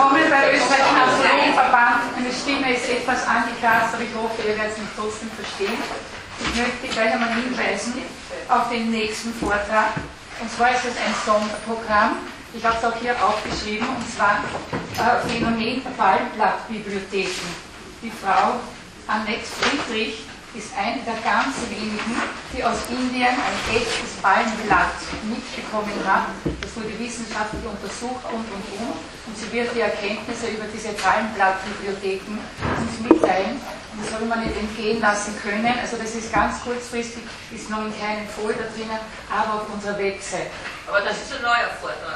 willkommen bei Österreichischen Astrologenverband. Meine Stimme ist etwas angekratzt, aber ich hoffe, ihr werdet es mich trotzdem verstehen. Ich möchte gleich einmal hinweisen auf den nächsten Vortrag. Und zwar ist es ein Sonderprogramm. Ich habe es auch hier aufgeschrieben, und zwar Phänomen Palmblattbibliotheken. Die Frau Annette Friedrich ist eine der ganz wenigen, die aus Indien ein echtes Palmblatt mitbekommen hat. Das wurde wissenschaftlich untersucht und. Und sie wird die Erkenntnisse über diese Palmblattbibliotheken uns mitteilen. Und das soll man nicht entgehen lassen können. Also das ist ganz kurzfristig, ist noch in keinem Folder drinnen, aber auf unserer Website. Aber das ist ein neuer Vortrag.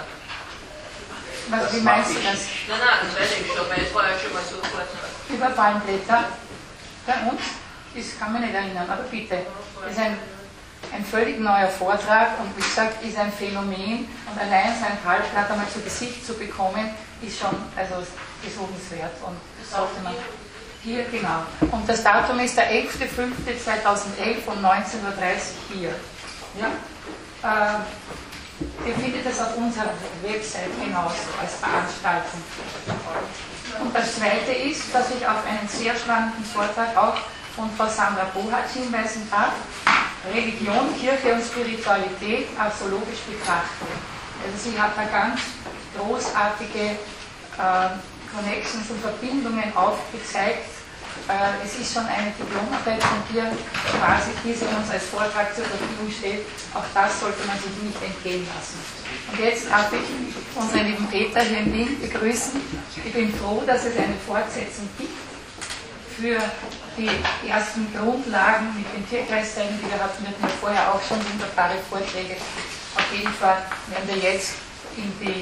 Wie meinst du das? Nein, das weiß ich schon, weil es war ja schon mal so ein Vortrag. Über Palmblätter? Bei uns? Das kann man nicht erinnern, aber bitte. Das ist ein völlig neuer Vortrag und wie gesagt, ist ein Phänomen und allein sein Palmblatt einmal zu Gesicht zu bekommen, ist schon besuchenswert und das sollte man hier, genau. Und das Datum ist der 11.05.2011 um 19.30 Uhr hier. Ja? Ihr findet es auf unserer Website genauso als Veranstaltung. Und das Zweite ist, dass ich auf einen sehr spannenden Vortrag auch von Frau Sandra Bohatsch hinweisen darf. Religion, Kirche und Spiritualität astrologisch betrachtet. Also sie hat da ganz großartige Connections und Verbindungen aufgezeigt. Es ist schon eine Diplomarbeit von dir, quasi, die sie uns als Vortrag zur Verfügung stellt. Auch das sollte man sich nicht entgehen lassen. Und jetzt darf ich unseren lieben Peter hier in Wien begrüßen. Ich bin froh, dass es eine Fortsetzung gibt für die ersten Grundlagen mit den Tierkreiszeichen, die wir hatten. Wir hatten ja vorher auch schon wunderbare Vorträge. Auf jeden Fall werden wir jetzt in die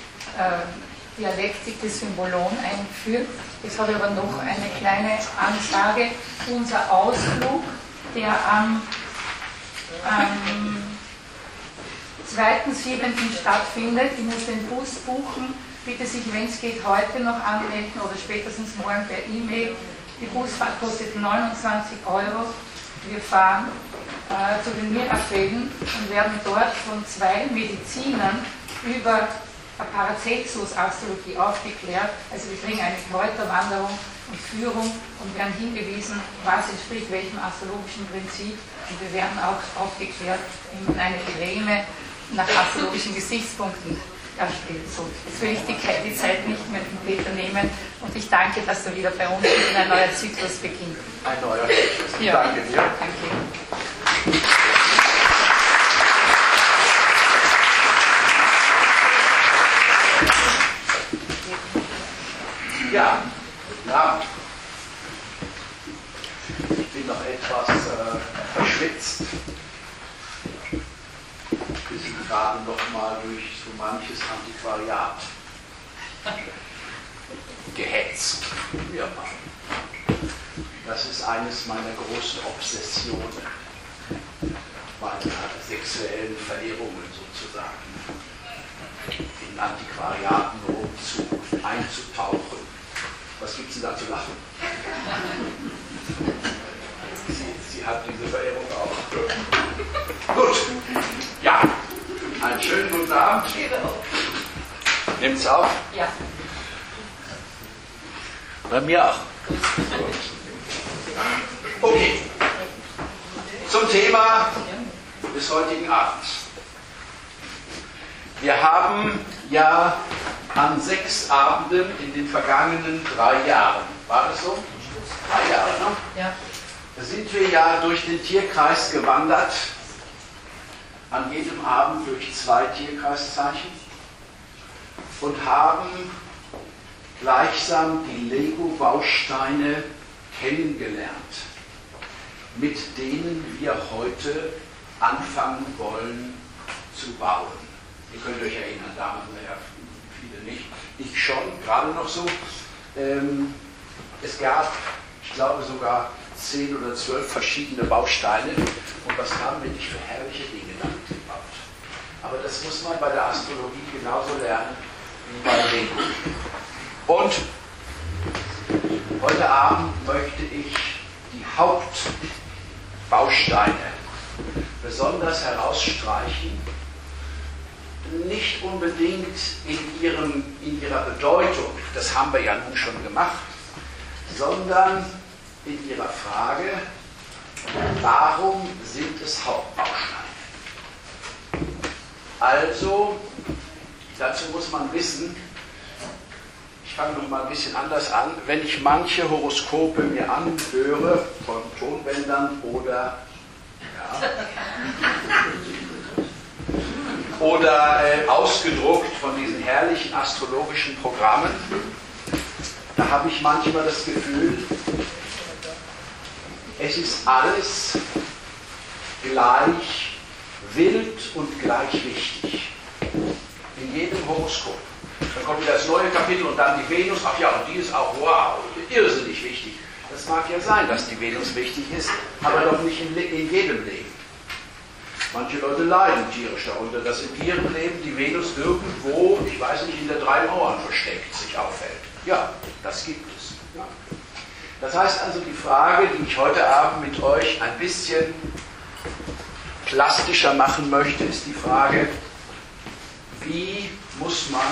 Dialektik des Symbolon eingeführt. Jetzt habe ich aber noch eine kleine Ansage. Unser Ausflug, der am 2.7. stattfindet, ich muss den Bus buchen, bitte sich, wenn es geht, heute noch anmelden oder spätestens morgen per E-Mail. Die Busfahrt kostet 29 €. Wir fahren zu den Mirafällen und werden dort von 2 Medizinern über Paracelsus-Astrologie aufgeklärt. Also wir kriegen eine Kräuterwanderung und Führung und werden hingewiesen, was entspricht welchem astrologischen Prinzip. Und wir werden auch aufgeklärt, wie man eine Creme nach astrologischen Gesichtspunkten erstellt. So, jetzt will ich die Zeit nicht mehr von Peter nehmen und ich danke, dass du wieder bei uns bist und ein neuer Zyklus beginnt. Ein neuer Zyklus. Ja. Danke dir. Danke. Ja, ich bin noch etwas verschwitzt. Wir sind gerade noch mal durch so manches Antiquariat gehetzt. Ja. Das ist eines meiner großen Obsessionen, meiner sexuellen Verehrungen sozusagen, in Antiquariaten einzutauchen. Was gibt es denn da zu lachen? Sie hat diese Verehrung auch. Gut. Ja. Einen schönen guten Abend. Nimmt's auf? Ja. Bei mir auch. Okay. Zum Thema des heutigen Abends. Wir haben ja an 6 Abenden in den vergangenen 3 Jahren, war das so? 3 Jahre, ne? Ja. Da sind wir ja durch den Tierkreis gewandert, an jedem Abend durch 2 Tierkreiszeichen und haben gleichsam die Lego-Bausteine kennengelernt, mit denen wir heute anfangen wollen zu bauen. Ihr könnt euch erinnern, damals ja viele nicht, ich schon, gerade noch so. Es gab, ich glaube sogar 10 oder 12 verschiedene Bausteine und was haben wir nicht für herrliche Dinge damit gebaut. Aber das muss man bei der Astrologie genauso lernen wie bei Lego. Und heute Abend möchte ich die Hauptbausteine besonders herausstreichen nicht unbedingt in ihrer Bedeutung, das haben wir ja nun schon gemacht, sondern in ihrer Frage, warum sind es Hauptbausteine? Also, dazu muss man wissen, ich fange noch mal ein bisschen anders an, wenn ich manche Horoskope mir anhöre, von Tonbändern oder ausgedruckt von diesen herrlichen astrologischen Programmen, da habe ich manchmal das Gefühl, es ist alles gleich wild und gleich wichtig. In jedem Horoskop. Dann kommt wieder das neue Kapitel und dann die Venus. Ach ja, und die ist auch, wow, irrsinnig wichtig. Das mag ja sein, dass die Venus wichtig ist, aber doch nicht in jedem Leben. Manche Leute leiden tierisch darunter, dass in ihrem Leben die Venus irgendwo, ich weiß nicht, hinter 3 Mauern versteckt sich aufhält. Ja, das gibt es. Ja. Das heißt also, die Frage, die ich heute Abend mit euch ein bisschen plastischer machen möchte, ist die Frage, wie muss man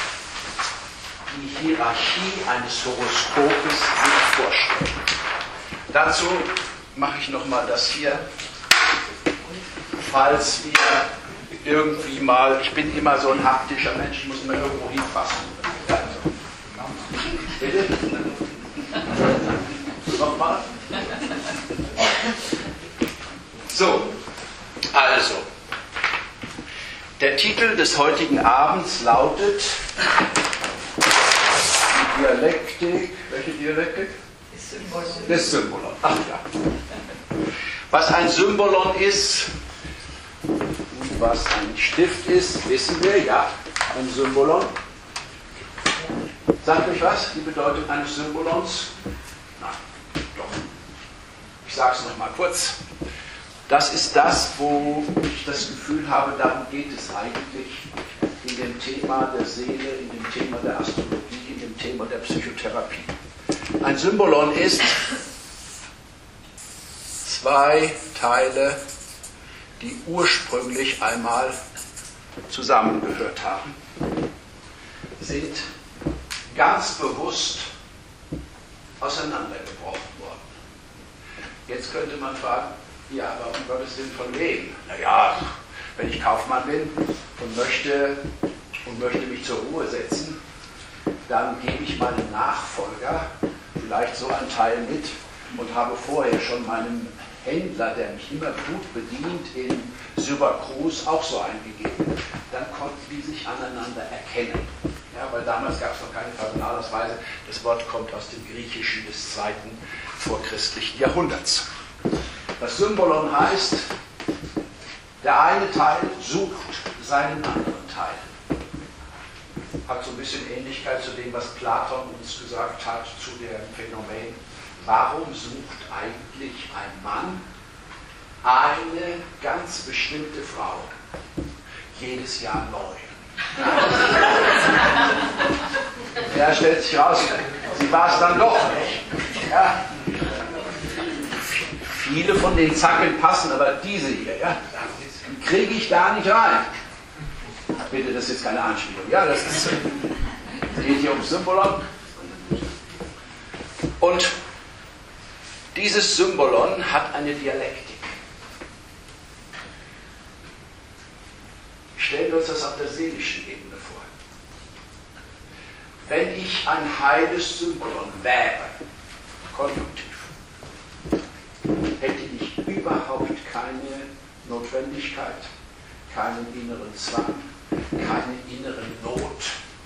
die Hierarchie eines Horoskopes sich vorstellen? Dazu mache ich nochmal das hier, falls wir irgendwie mal, ich bin immer so ein haptischer Mensch, ich muss immer irgendwo hinfassen. Bitte? Nochmal? So, also, der Titel des heutigen Abends lautet die Dialektik, welche Dialektik? Des Symbolon. Ach ja. Was ein Symbolon ist und was ein Stift ist, wissen wir, ja, ein Symbolon. Sagt euch was, die Bedeutung eines Symbolons? Nein, doch. Ich sage es nochmal kurz. Das ist das, wo ich das Gefühl habe, darum geht es eigentlich in dem Thema der Seele, in dem Thema der Astrologie, in dem Thema der Psychotherapie. Ein Symbolon ist 2 Teile, die ursprünglich einmal zusammengehört haben, sind ganz bewusst auseinandergebrochen worden. Jetzt könnte man fragen, ja, aber um Gottes Willen von wem? Naja, wenn ich Kaufmann bin und möchte mich zur Ruhe setzen, dann gebe ich meinem Nachfolger vielleicht so einen Teil mit und habe vorher schon meinem Händler, der mich immer gut bedient, in Syrakus auch so eingegeben. Dann konnten die sich aneinander erkennen. Ja, weil damals gab es noch keine Personalausweise. Das Wort kommt aus dem Griechischen des 2. vorchristlichen Jahrhunderts. Das Symbolon heißt, der eine Teil sucht seinen anderen Teil. Hat so ein bisschen Ähnlichkeit zu dem, was Platon uns gesagt hat, zu dem Phänomen, warum sucht eigentlich ein Mann eine ganz bestimmte Frau jedes Jahr neu? Ja, stellt sich raus, sie war es dann doch nicht. Ja. Viele von den Zackeln passen, aber diese hier, ja, die kriege ich da nicht rein. Bitte, das ist jetzt keine Anspielung. Ja, das geht hier um Symbolon. Und dieses Symbolon hat eine Dialektik. Stellen wir uns das auf der seelischen Ebene vor. Wenn ich ein heiles Symbolon wäre, konjunktiv, hätte ich überhaupt keine Notwendigkeit, keinen inneren Zwang, keine innere Not,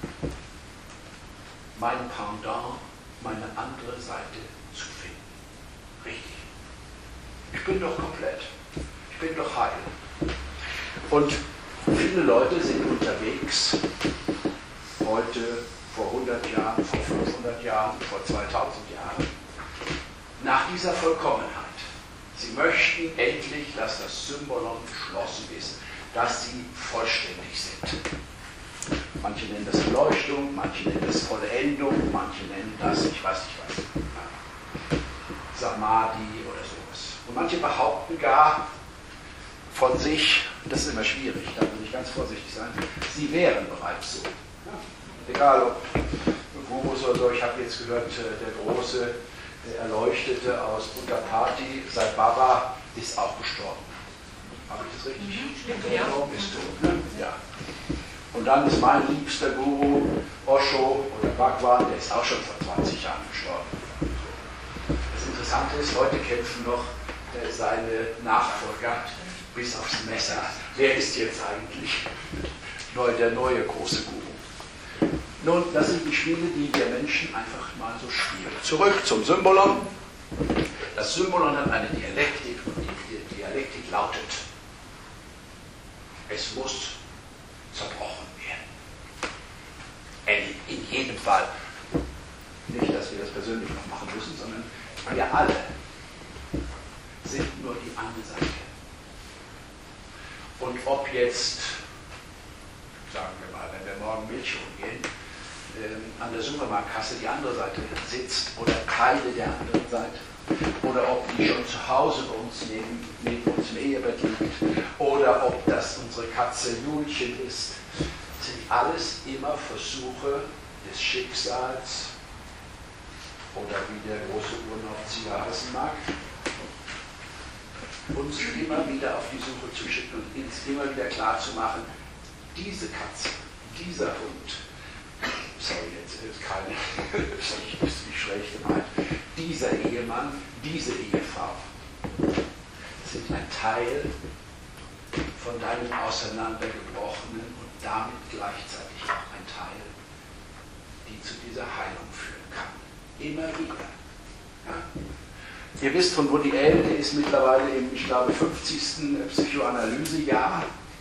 mein Pendant, meine andere Seite zu finden. Richtig. Ich bin doch komplett. Ich bin doch heil. Und viele Leute sind unterwegs, heute, vor 100 Jahren, vor 500 Jahren, vor 2000 Jahren, nach dieser Vollkommenheit. Sie möchten endlich, dass das Symbolon geschlossen ist, dass sie vollständig sind. Manche nennen das Erleuchtung, manche nennen das Vollendung, manche nennen das, ich weiß nicht was, Samadhi oder sowas. Und manche behaupten gar, von sich, das ist immer schwierig, da muss ich ganz vorsichtig sein, sie wären bereits so. Ja. Egal ob Gurus oder so, ich habe jetzt gehört, der große, der Erleuchtete aus Uttarpati, Sai Baba, ist auch gestorben. Habe ich das richtig? Stimmt, ja. Bist du, ne? Ja. Und dann ist mein liebster Guru, Osho oder Bhagwan, der ist auch schon vor 20 Jahren gestorben. Das Interessante ist, heute kämpfen noch seine Nachfolger bis aufs Messer. Wer ist jetzt eigentlich der neue große Guru? Nun, das sind die Spiele, die wir Menschen einfach mal so spielen. Zurück zum Symbolon. Das Symbolon hat eine Dialektik und die Dialektik lautet: Es muss zerbrochen werden. In jedem Fall. Nicht, dass wir das persönlich noch machen müssen, sondern wir alle sind nur die eine Seite. Und ob jetzt, sagen wir mal, wenn wir morgen Milch holen gehen, an der Supermarktkasse die andere Seite sitzt oder Teile der anderen Seite, oder ob die schon zu Hause bei uns neben uns im Ehebett liegt, oder ob das unsere Katze Julchen ist, sind alles immer Versuche des Schicksals, oder wie der große Urlaubzieher heißen mag, uns immer wieder auf die Suche zu schicken und uns immer wieder klar zu machen, diese Katze, dieser Hund, sorry, jetzt ist keine, das ist nicht schlecht gemeint, dieser Ehemann, diese Ehefrau sind ein Teil von deinem auseinandergebrochenen und damit gleichzeitig auch ein Teil, die zu dieser Heilung führen kann. Immer wieder. Ja. Ihr wisst von Woody Allen, der ist mittlerweile im, ich glaube, 50. Psychoanalysejahr.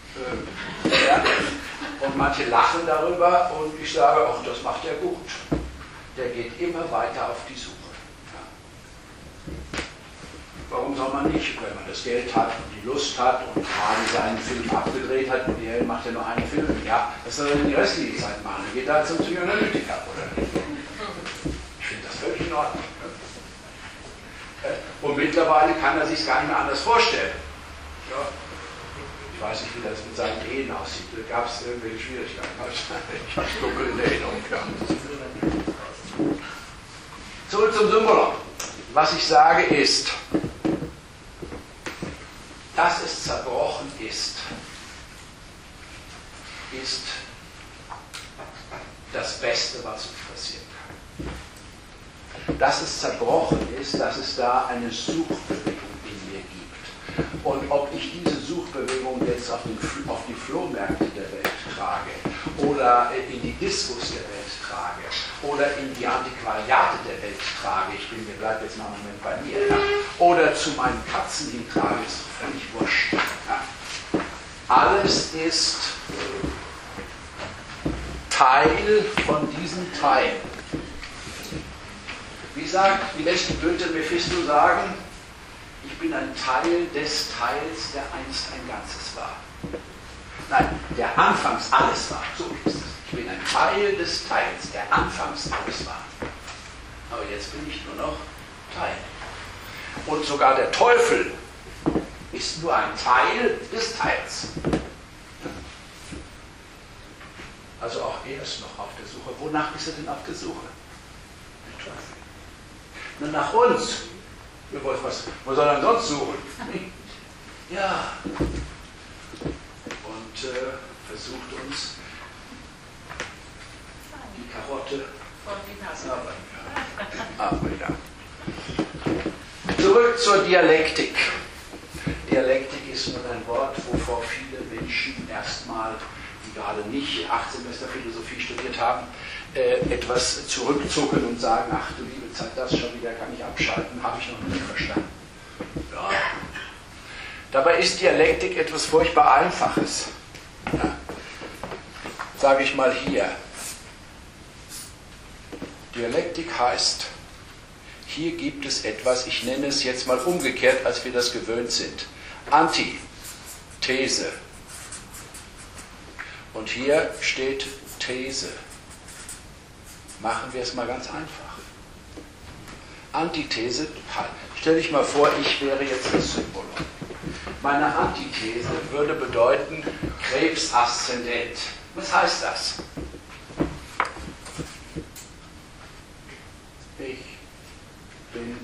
Und manche lachen darüber und ich sage, auch das macht er gut. Der geht immer weiter auf die Suche. Ja. Warum soll man nicht, wenn man das Geld hat und die Lust hat und gerade seinen Film abgedreht hat, und der macht ja nur einen Film, ja, was soll er denn die restliche Zeit machen? Er geht da zum Psychoanalytiker, oder nicht? Ich finde das völlig in Ordnung. Und mittlerweile kann er sich gar nicht mehr anders vorstellen. Ja. Ich weiß nicht, wie das mit seinen Ehen aussieht. Da gab es irgendwelche Schwierigkeiten. Ich habe es dunkel in Erinnerung gehabt. Zurück zum Symbolon. Was ich sage ist, dass es zerbrochen ist das Beste, was uns passieren kann. Dass es zerbrochen ist, dass es da eine Suchbewegung in mir gibt. Und ob ich diese Suchbewegung jetzt auf die Flohmärkte der Welt trage oder in die Diskos der Welt trage oder in die Antiquariate der Welt trage, ich bleibe jetzt mal einen Moment bei mir, ja, oder zu meinen Katzen hintrage, ist völlig wurscht. Ja. Alles ist Teil von diesem Teil. Wie sagt die letzte Goethe Mephisto sagen, ich bin ein Teil des Teils, der einst ein Ganzes war. Nein, der anfangs alles war. So ist es. Ich bin ein Teil des Teils, der anfangs alles war. Aber jetzt bin ich nur noch Teil. Und sogar der Teufel ist nur ein Teil des Teils. Also auch er ist noch auf der Suche. Wonach ist er denn auf der Suche? Der Teufel. Nur nach uns. Wo soll er denn sonst suchen? Ja. Und versucht uns die Karotte. Aber ja. Zurück zur Dialektik. Dialektik ist nun ein Wort, wovor viele Menschen erstmal, die gerade nicht 8 Semester Philosophie studiert haben, etwas zurückzucken und sagen, ach du liebe Zeit, das schon wieder kann ich abschalten, habe ich noch nicht verstanden. Ja. Dabei ist Dialektik etwas furchtbar Einfaches. Ja. Sage ich mal hier. Dialektik heißt, hier gibt es etwas, ich nenne es jetzt mal umgekehrt, als wir das gewöhnt sind. Antithese. Und hier steht These. Machen wir es mal ganz einfach. Antithese, stell dich mal vor, ich wäre jetzt das Symbolon. Meine Antithese würde bedeuten Krebsaszendent. Was heißt das? Ich bin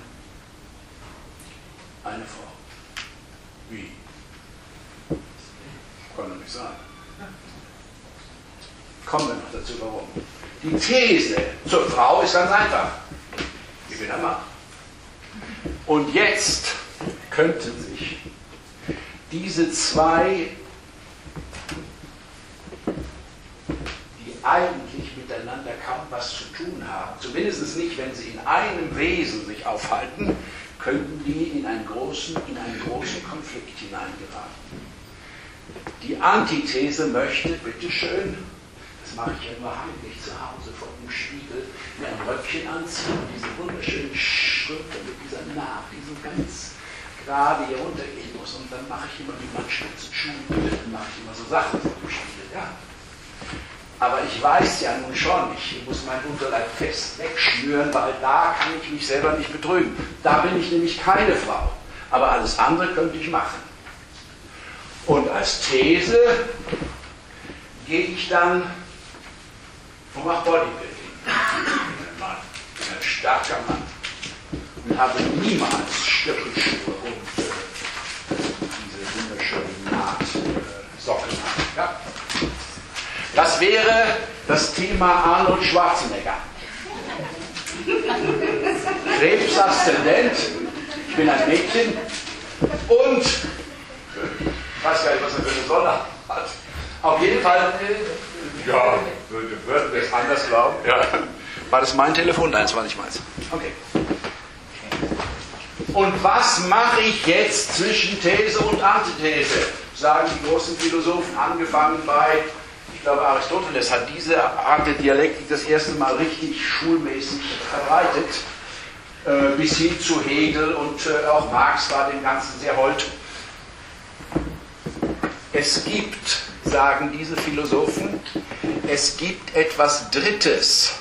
eine Frau. Wie? Kann doch nicht sein. Kommen wir noch dazu, warum. Die These zur Frau ist ganz einfach. Ich bin ein Mann. Und jetzt könnten sich diese zwei, die eigentlich miteinander kaum was zu tun haben, zumindest nicht, wenn sie in einem Wesen sich aufhalten, könnten die in einen großen Konflikt hineingeraten. Die Antithese möchte, bitteschön, das mache ich ja nur heimlich zu Hause vor dem Spiegel, mir ein Röckchen anziehen und diese wunderschönen Strümpfe mit dieser Naht, die so ganz gerade hier runtergehen muss. Und dann mache ich immer die Mannspitzenschuhe, dann mache ich immer so Sachen vor dem Spiegel. Ja. Aber ich weiß ja nun schon, ich muss mein Unterleib fest wegschnüren, weil da kann ich mich selber nicht betrügen. Da bin ich nämlich keine Frau. Aber alles andere könnte ich machen. Und als These gehe ich dann und mache Bodybuilding. Ich bin ein starker Mann und habe niemals Stöckelschuhe und diese wunderschönen Nahtsocken. Ja? Das wäre das Thema Arnold Schwarzenegger. Krebsaszendent, ich bin ein Mädchen und ich weiß gar nicht, was er für eine Sonne hat. Auf jeden Fall, ja, würden wir es anders glauben. Ja. War das mein Telefon? Nein, das war nicht meins. Okay. Und was mache ich jetzt zwischen These und Antithese? Sagen die großen Philosophen, angefangen bei, ich glaube, Aristoteles hat diese Art der Dialektik das erste Mal richtig schulmäßig verbreitet, bis hin zu Hegel und auch Marx war dem Ganzen sehr hold. Es gibt, sagen diese Philosophen, es gibt etwas Drittes.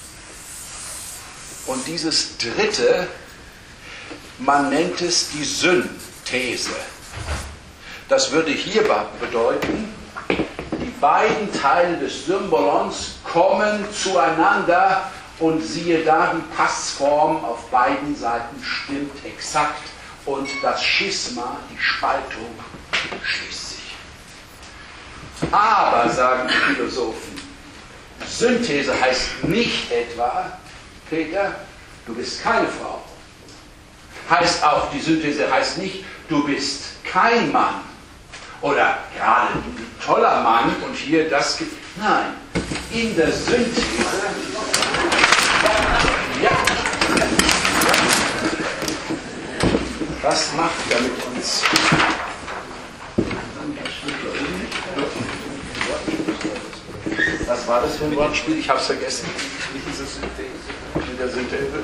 Und dieses Dritte, man nennt es die Synthese. Das würde hier bedeuten, die beiden Teile des Symbolons kommen zueinander und siehe da, die Passform auf beiden Seiten stimmt exakt und das Schisma, die Spaltung, schließt sich. Aber, sagen die Philosophen, Synthese heißt nicht etwa, Peter, du bist keine Frau. Heißt auch, die Synthese heißt nicht, du bist kein Mann. Oder gerade ein toller Mann und hier das gibt. Nein, in der Synthese. Ja. Was macht er mit uns? Was war das für ein Wortspiel? Ich habe es vergessen. Mit der Synthese.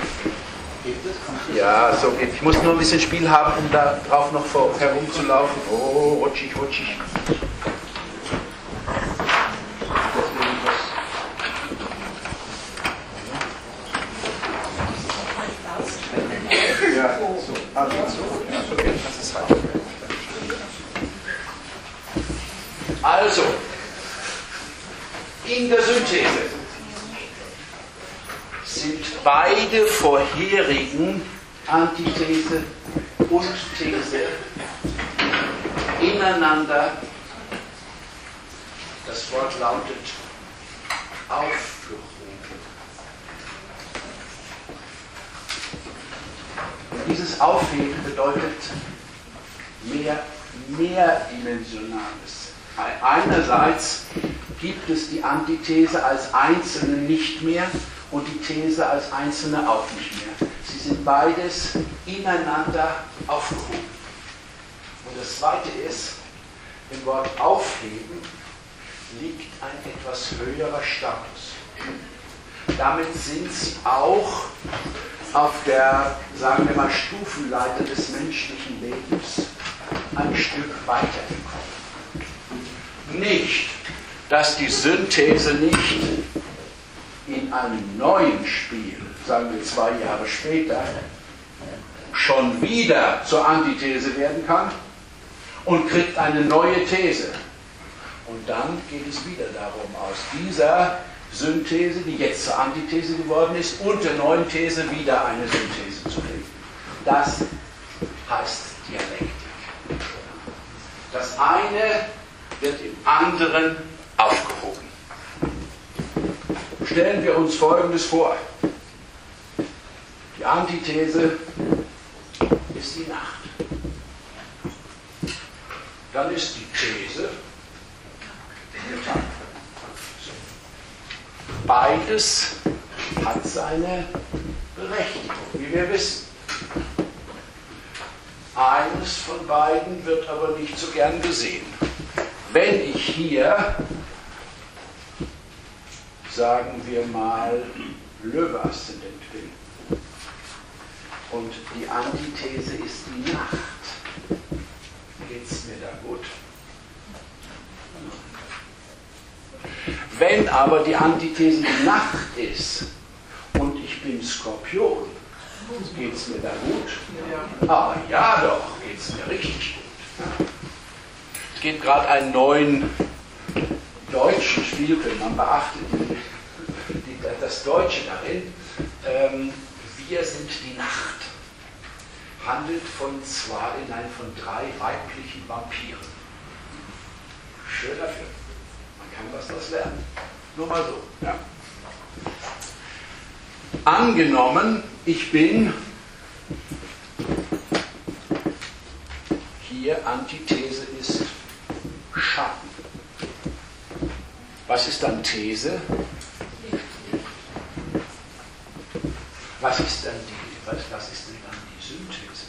Ja, so geht. Ich muss nur ein bisschen Spiel haben, um da drauf noch herumzulaufen. Oh, rutschig, rutschig. Ja, so. Also, in der Synthese sind beide vorherigen Antithese und These ineinander, das Wort lautet, aufgehoben. Und dieses Aufheben bedeutet mehrdimensionales. Einerseits gibt es die Antithese als Einzelne nicht mehr und die These als Einzelne auch nicht mehr. Sie sind beides ineinander aufgehoben. Und das Zweite ist, im Wort aufheben liegt ein etwas höherer Status. Damit sind sie auch auf der, sagen wir mal, Stufenleiter des menschlichen Lebens ein Stück weitergekommen. Nicht, dass die Synthese nicht in einem neuen Spiel, sagen wir 2 Jahre später, schon wieder zur Antithese werden kann. und kriegt eine neue These. Und dann geht es wieder darum, aus dieser Synthese, die jetzt zur Antithese geworden ist, und der neuen These wieder eine Synthese zu finden. Das heißt Dialektik. Das eine wird im anderen aufgehoben. Stellen wir uns Folgendes vor. Die Antithese ist die Nacht. Dann ist die These der Tag. So. Beides hat seine Berechtigung, wie wir wissen. Eines von beiden wird aber nicht so gern gesehen. Wenn ich hier, sagen wir mal, Löwe-Aszendent bin und die Antithese ist die Nacht, geht es mir da gut? Wenn aber die Antithese die Nacht ist und ich bin Skorpion, geht es mir da gut? Aber ja doch, geht es mir richtig gut. Es gibt gerade einen neuen deutschen Spielfilm, man beachtet das Deutsche darin. Wir sind die Nacht. Handelt von drei weiblichen Vampiren. Schöner Film. Man kann was daraus lernen. Nur mal so. Ja. Angenommen, ich bin hier, Antithese ist Schatten. Was ist dann These? Was ist denn dann die Synthese?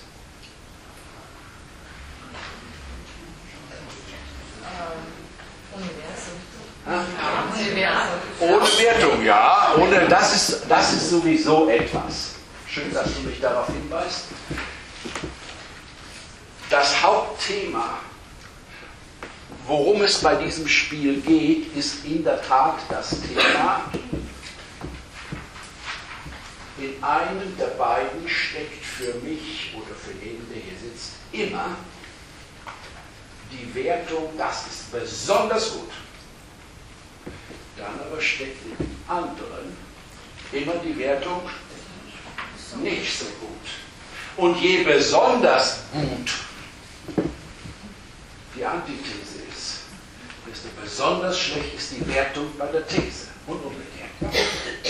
Ohne Wertung, ja. Das ist sowieso etwas. Schön, dass du mich darauf hinweist. Das Hauptthema, worum es bei diesem Spiel geht, ist in der Tat das Thema, in einem der beiden steckt für mich oder für jeden, der hier sitzt, immer die Wertung, das ist besonders gut. Dann aber steckt in dem anderen immer die Wertung, nicht so gut. Und je besonders gut die Antithese ist, desto besonders schlecht ist die Wertung bei der These und umgekehrt.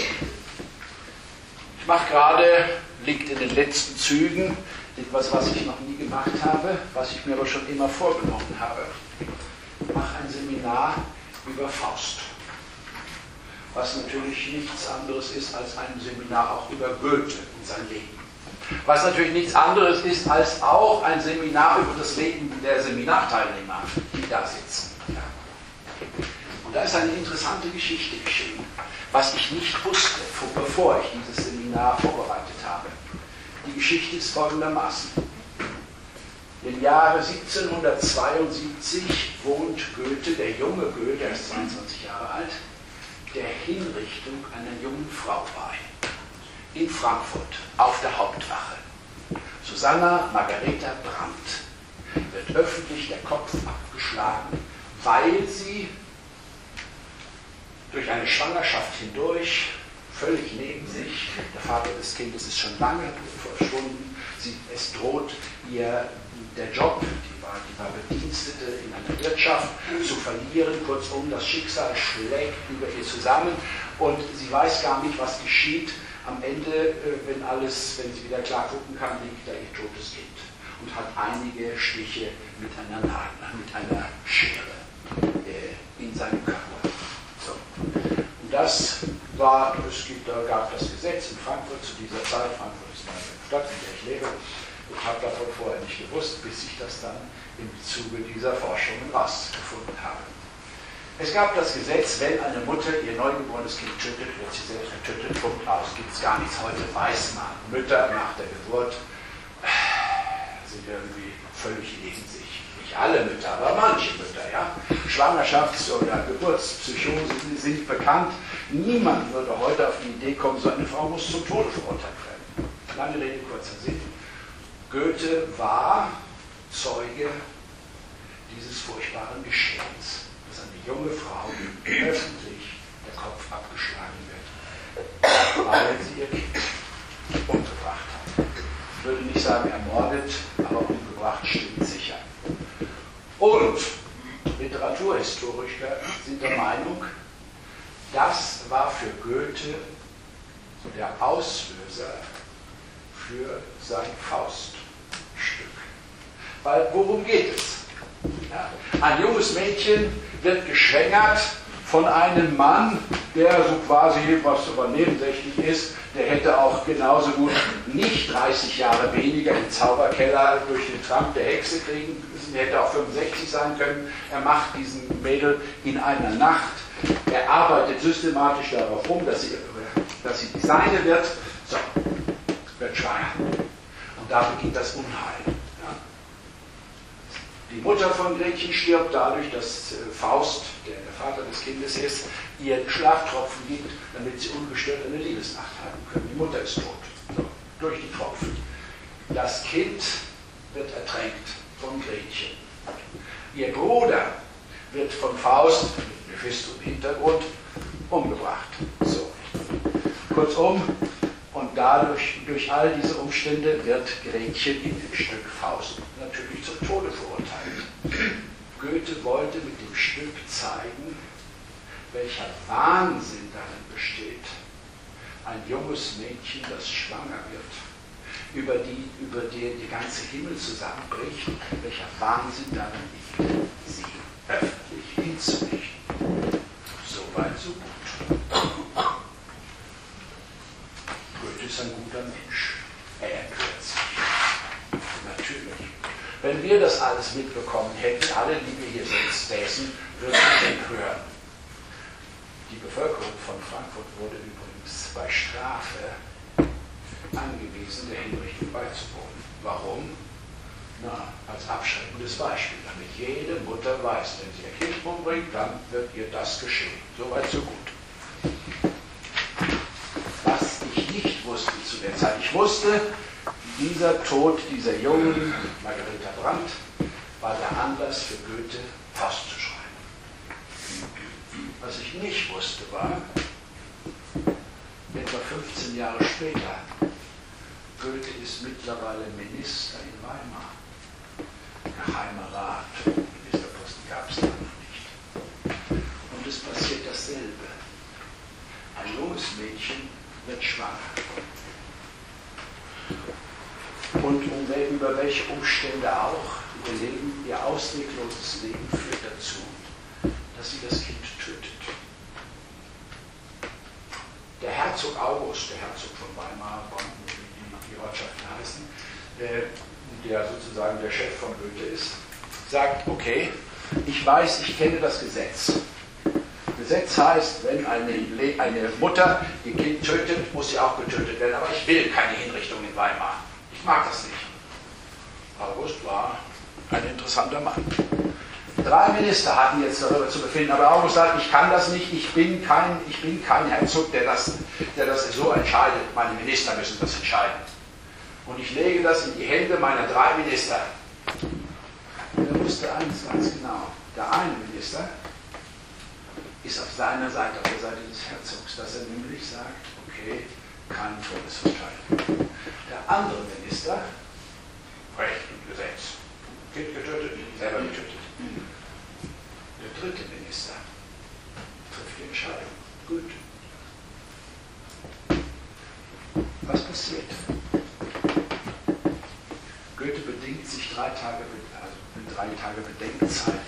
Ich mache gerade, liegt in den letzten Zügen, etwas, was ich noch nie gemacht habe, was ich mir aber schon immer vorgenommen habe. Ich mache ein Seminar über Faust, was natürlich nichts anderes ist als ein Seminar auch über Goethe und sein Leben. Was natürlich nichts anderes ist als auch ein Seminar über das Leben der Seminarteilnehmer, die da sitzen. Ja. Und da ist eine interessante Geschichte geschehen, was ich nicht wusste, bevor ich dieses Seminar vorbereitet habe. Die Geschichte ist folgendermaßen. Im Jahre 1772 wohnt Goethe, der junge Goethe, er ist 22 Jahre alt, der Hinrichtung einer jungen Frau bei. In Frankfurt, auf der Hauptwache. Susanna Margareta Brandt wird öffentlich der Kopf abgeschlagen, weil sie durch eine Schwangerschaft hindurch, völlig neben sich, der Vater des Kindes ist schon lange verschwunden, es droht ihr der Job, die war Bedienstete in einer Wirtschaft, zu verlieren. Kurzum, das Schicksal schlägt über ihr zusammen und sie weiß gar nicht, was geschieht. Am Ende, wenn sie wieder klar gucken kann, liegt da ihr totes Kind und hat einige Stiche mit einer Nadel, mit einer Schere in seinem Körper. So. Und da gab das Gesetz in Frankfurt zu dieser Zeit. Frankfurt ist meine Stadt, in der ich lebe. Ich habe davon vorher nicht gewusst, bis ich das dann im Zuge dieser Forschungen rausgefunden habe. Es gab das Gesetz, wenn eine Mutter ihr neugeborenes Kind tötet, wird sie selbst getötet, Punkt aus. Gibt es gar nichts. Heute weiß man, Mütter nach der Geburt sind irgendwie völlig neben sich. Nicht alle Mütter, aber manche Mütter, ja. Schwangerschafts- oder Geburtspsychosen sind bekannt. Niemand würde heute auf die Idee kommen, so eine Frau muss zum Tode verurteilt werden. Lange Rede, kurzer Sinn. Goethe war Zeuge dieses furchtbaren Geschehens, dass eine junge Frau öffentlich der Kopf abgeschlagen wird, weil sie ihr Kind umgebracht hat. Ich würde nicht sagen ermordet, aber umgebracht stimmt sicher. Und Literaturhistoriker sind der Meinung, das war für Goethe der Auslöser für sein Fauststück. Weil worum geht es? Ja, ein junges Mädchen wird geschwängert von einem Mann, der so quasi, was aber nebensächlich ist, der hätte auch genauso gut nicht 30 Jahre weniger im Zauberkeller durch den Trank der Hexe kriegen müssen, der hätte auch 65 sein können. Er macht diesen Mädel in einer Nacht. Er arbeitet systematisch darauf rum, dass sie die seine wird. So, wird schwanger. Und da beginnt das Unheil. Ja. Die Mutter von Gretchen stirbt dadurch, dass Faust, der Vater des Kindes ist, ihr Schlaftropfen gibt, damit sie ungestört eine Liebesnacht haben können. Die Mutter ist tot. So, durch die Tropfen. Das Kind wird ertränkt von Gretchen. Ihr Bruder wird von Faust, mit Mephisto im Hintergrund, umgebracht. So. Kurzum, und dadurch, durch all diese Umstände, wird Gretchen in dem Stück Faust natürlich zum Tode verurteilt. Goethe wollte mit dem Stück zeigen, welcher Wahnsinn darin besteht. Ein junges Mädchen, das schwanger wird, über den der ganze Himmel zusammenbricht, welcher Wahnsinn darin liegt, sie öffentlich hinzurichten. Soweit, so gut. Goethe ist ein guter Mensch. Er empört sich. Natürlich. Wenn wir das alles mitbekommen hätten, alle, die wir hier sonst säßen, würden sich empören. Die Bevölkerung von Frankfurt wurde übrigens bei Strafe angewiesen, der Hinrichtung beizuwohnen. Warum? Na, als abschreckendes Beispiel, damit jede Mutter weiß, wenn sie ihr Kind umbringt, dann wird ihr das geschehen. Soweit, so gut. Was ich nicht wusste zu der Zeit, ich wusste, dieser Tod dieser jungen Margareta Brandt war der Anlass für Goethe, Faust zu schreiben. Was ich nicht wusste war, etwa 15 Jahre später, Goethe ist mittlerweile Minister in Weimar. Geheimer Rat, Ministerposten gab es da noch nicht. Und es passiert dasselbe. Ein junges Mädchen wird schwanger. Und über welche Umstände auch, ihr auswegloses Leben führt dazu, dass sie das Kind tötet. Der Herzog August, der Herzog von Weimar, wie die Ortschaften heißen, der sozusagen der Chef von Goethe ist, sagt, okay, ich weiß, ich kenne das Gesetz. Gesetz heißt, wenn eine Mutter ihr Kind tötet, muss sie auch getötet werden, aber ich will keine Hinrichtung in Weimar. Ich mag das nicht. August war ein interessanter Mann. 3 Minister hatten jetzt darüber zu befinden, aber August sagt, ich kann das nicht, ich bin kein Herzog, der das so entscheidet. Meine Minister müssen das entscheiden. Und ich lege das in die Hände meiner 3 Minister. Und er wusste eins ganz genau. Der eine Minister ist auf seiner Seite, auf der Seite des Herzogs, dass er nämlich sagt, okay, kein Todesurteil. Der andere Minister, Recht und Gesetz, Kind getötet, selber getötet. Der dritte Minister trifft die Entscheidung. Gut. Was passiert? Goethe bedingt sich 3 Tage, also 3 Tage Bedenkzeit.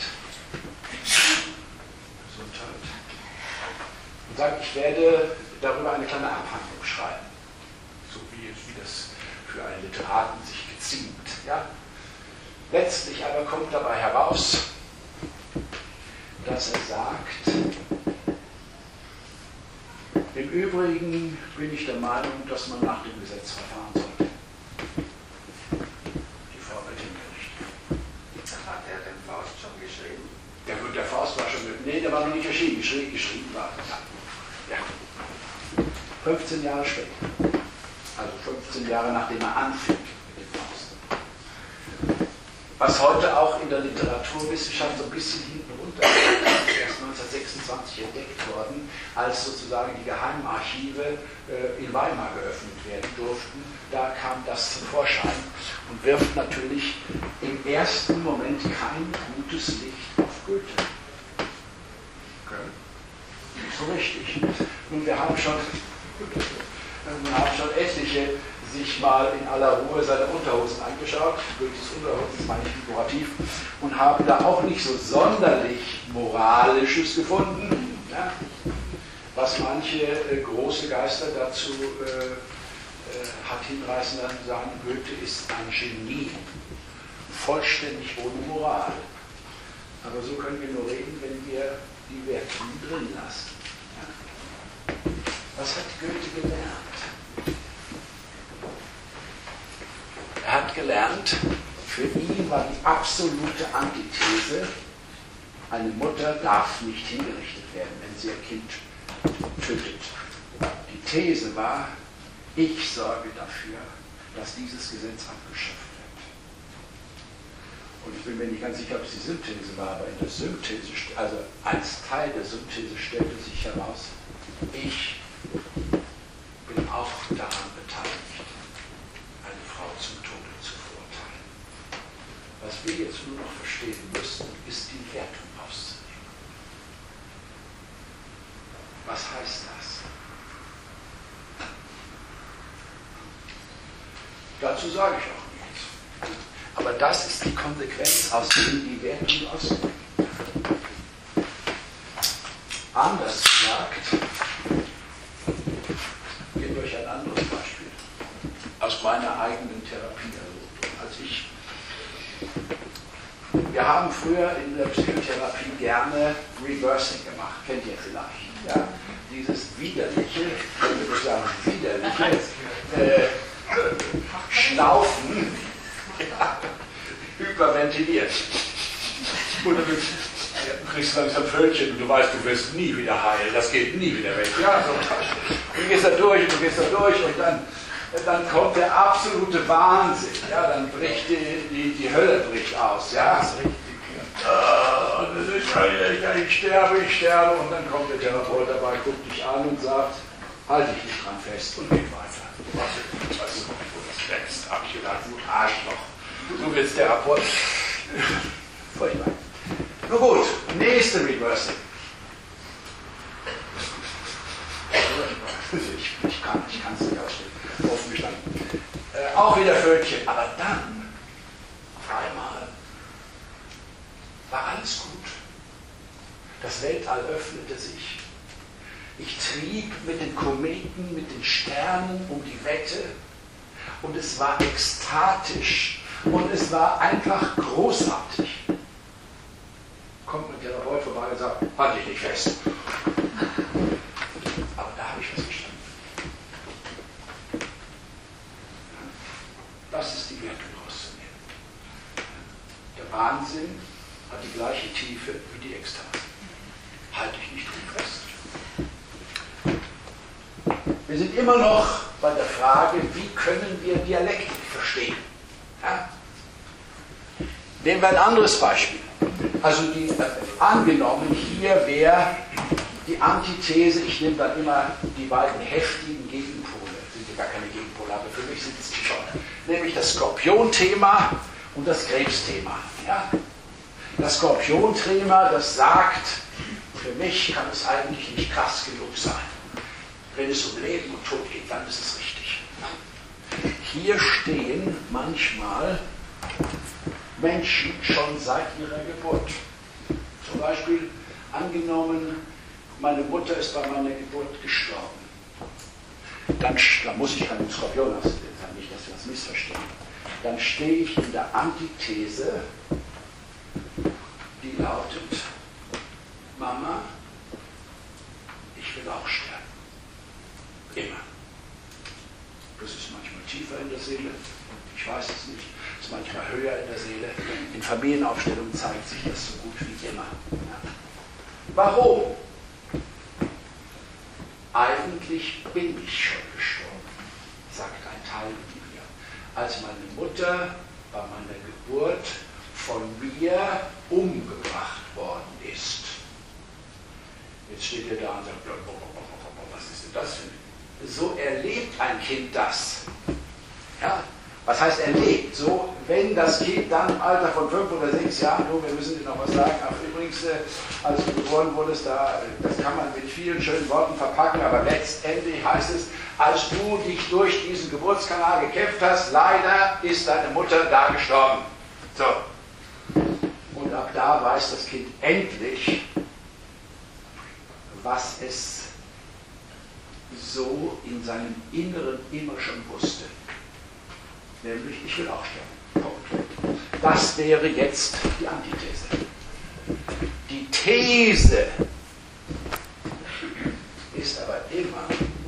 Gesundheit. Und sagt, ich werde darüber eine kleine Abhandlung schreiben. So wie das für einen Literaten sich geziemt. Ja? Letztlich aber kommt dabei heraus, dass er sagt, im Übrigen bin ich der Meinung, dass man nach dem Gesetz verfahren sollte. Die Frau wird hingerichtet. Hat er den Faust schon geschrieben? Der Faust war schon, nee, der war noch nicht erschienen, geschrieben war er. Ja. 15 Jahre später. Also 15 Jahre nachdem er anfing mit dem Faust. was heute auch in der Literaturwissenschaft so ein bisschen hinten runter ist, erst 1926 entdeckt worden, als sozusagen die Geheimarchive in Weimar geöffnet werden durften. Da kam das zum Vorschein und wirft natürlich im ersten Moment kein gutes Licht auf Goethe. Okay. Nicht so richtig. Nun, wir haben schon etliche sich mal in aller Ruhe seine Unterhosen angeschaut, Goethes Unterhosen, das meine ich figurativ, und haben da auch nicht so sonderlich Moralisches gefunden, ja, was manche große Geister dazu hat hinreißen lassen, sagen, Goethe ist ein Genie, vollständig ohne Moral. Aber so können wir nur reden, wenn wir die Wertungen drin lassen. Ja. Was hat Goethe gelernt? Er hat gelernt, für ihn war die absolute Antithese, eine Mutter darf nicht hingerichtet werden, wenn sie ihr Kind tötet. Die These war, ich sorge dafür, dass dieses Gesetz abgeschafft wird. Und ich bin mir nicht ganz sicher, ob es die Synthese war, aber in der Synthese, also als Teil der Synthese stellte sich heraus, ich bin auch daran beteiligt, eine Frau zum Tode zu verurteilen. Was wir jetzt nur noch verstehen müssen, ist die Wertung auszunehmen. Was heißt das? Dazu sage ich auch nichts. Aber das ist die Konsequenz, aus der die Wertung ausnehmen. Anders gesagt, gehen durch ein anderes Beispiel aus meiner eigenen Therapie. Wir haben früher in der Psychotherapie gerne Reversing gemacht, kennt ihr vielleicht. Ja? Dieses widerliche, ich würde sagen widerliche Schnaufen, ja, hyperventiliert. Und du kriegst langsam Pfötchen und du weißt, du wirst nie wieder heilen, das geht nie wieder weg. Ja, so. Du gehst da durch und du gehst da durch und dann kommt der absolute Wahnsinn. Ja, dann bricht die Hölle bricht aus. Ja, das ist richtig. Ich sterbe und dann kommt der Therapeut dabei, guckt dich an und sagt, halt dich nicht dran fest und geht weiter. Was weißt du, wo das wächst? Hab ich gedacht, du Arschloch. Du willst Therapeut. Furchtbar. Nur gut, nächste Reversing. Ich kann es nicht ausstehen. Offen gestanden. Auch wieder Vögelchen. Aber dann, auf einmal, war alles gut. Das Weltall öffnete sich. Ich trieb mit den Kometen, mit den Sternen um die Wette und es war ekstatisch und es war einfach großartig. Kommt ein Therapeut vorbei und sagt, halt dich nicht fest. Aber da habe ich was verstanden. Das ist die Wertung rauszunehmen. Der Wahnsinn hat die gleiche Tiefe wie die Ekstase. Halte ich nicht drin fest. Wir sind immer noch bei der Frage, wie können wir Dialektik verstehen? Ja? Nehmen wir ein anderes Beispiel. Also angenommen, hier wäre die Antithese, ich nehme dann immer die beiden heftigen Gegenpole, sind ja gar keine Gegenpole, aber für mich sind es die schon, nämlich das Skorpion-Thema und das Krebsthema. Ja? Das Skorpion-Thema, das sagt, für mich kann es eigentlich nicht krass genug sein. Wenn es um Leben und Tod geht, dann ist es richtig. Hier stehen manchmal Menschen schon seit ihrer Geburt. Zum Beispiel angenommen, meine Mutter ist bei meiner Geburt gestorben. Dann muss ich keinen Skorpion lassen, nicht, dass wir das missverstehen. Dann stehe ich in der Antithese, die lautet, Mama, ich will auch sterben. Immer. Das ist manchmal tiefer in der Seele, ich weiß es nicht. Das ist manchmal höher in der Seele. In Familienaufstellungen zeigt sich das so gut wie immer. Ja. Warum? Eigentlich bin ich schon gestorben, sagt ein Teil in mir. Als meine Mutter bei meiner Geburt von mir umgebracht worden ist. Jetzt steht er da und sagt, was ist denn das für ein... So erlebt ein Kind das. Ja? Was heißt erlebt? So, wenn das Kind dann im Alter von 5 oder 6 Jahren, wir müssen dir noch was sagen, ach übrigens, als du geboren wurdest, das kann man mit vielen schönen Worten verpacken, aber letztendlich heißt es, als du dich durch diesen Geburtskanal gekämpft hast, leider ist deine Mutter da gestorben. So. Und ab da weiß das Kind endlich, was es so in seinem Inneren immer schon wusste. Nämlich, ich will auch sterben. Punkt. Das wäre jetzt die Antithese. Die These ist aber immer,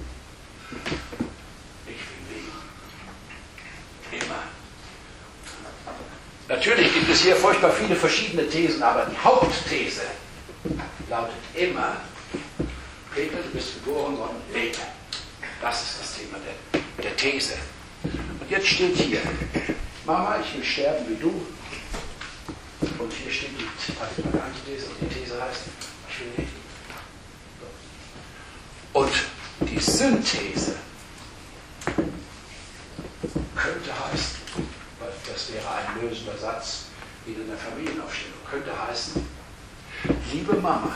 ich will leben. Immer. Natürlich gibt es hier furchtbar viele verschiedene Thesen, aber die Hauptthese lautet immer, Peter, du bist geboren worden, lebe. Das ist das Thema der These. Und jetzt steht hier, Mama, ich will sterben wie du. Und hier steht die Antithese und die These heißt, ich will leben. Und die Synthese könnte heißen, weil das wäre ein lösender Satz in einer Familienaufstellung, könnte heißen, liebe Mama,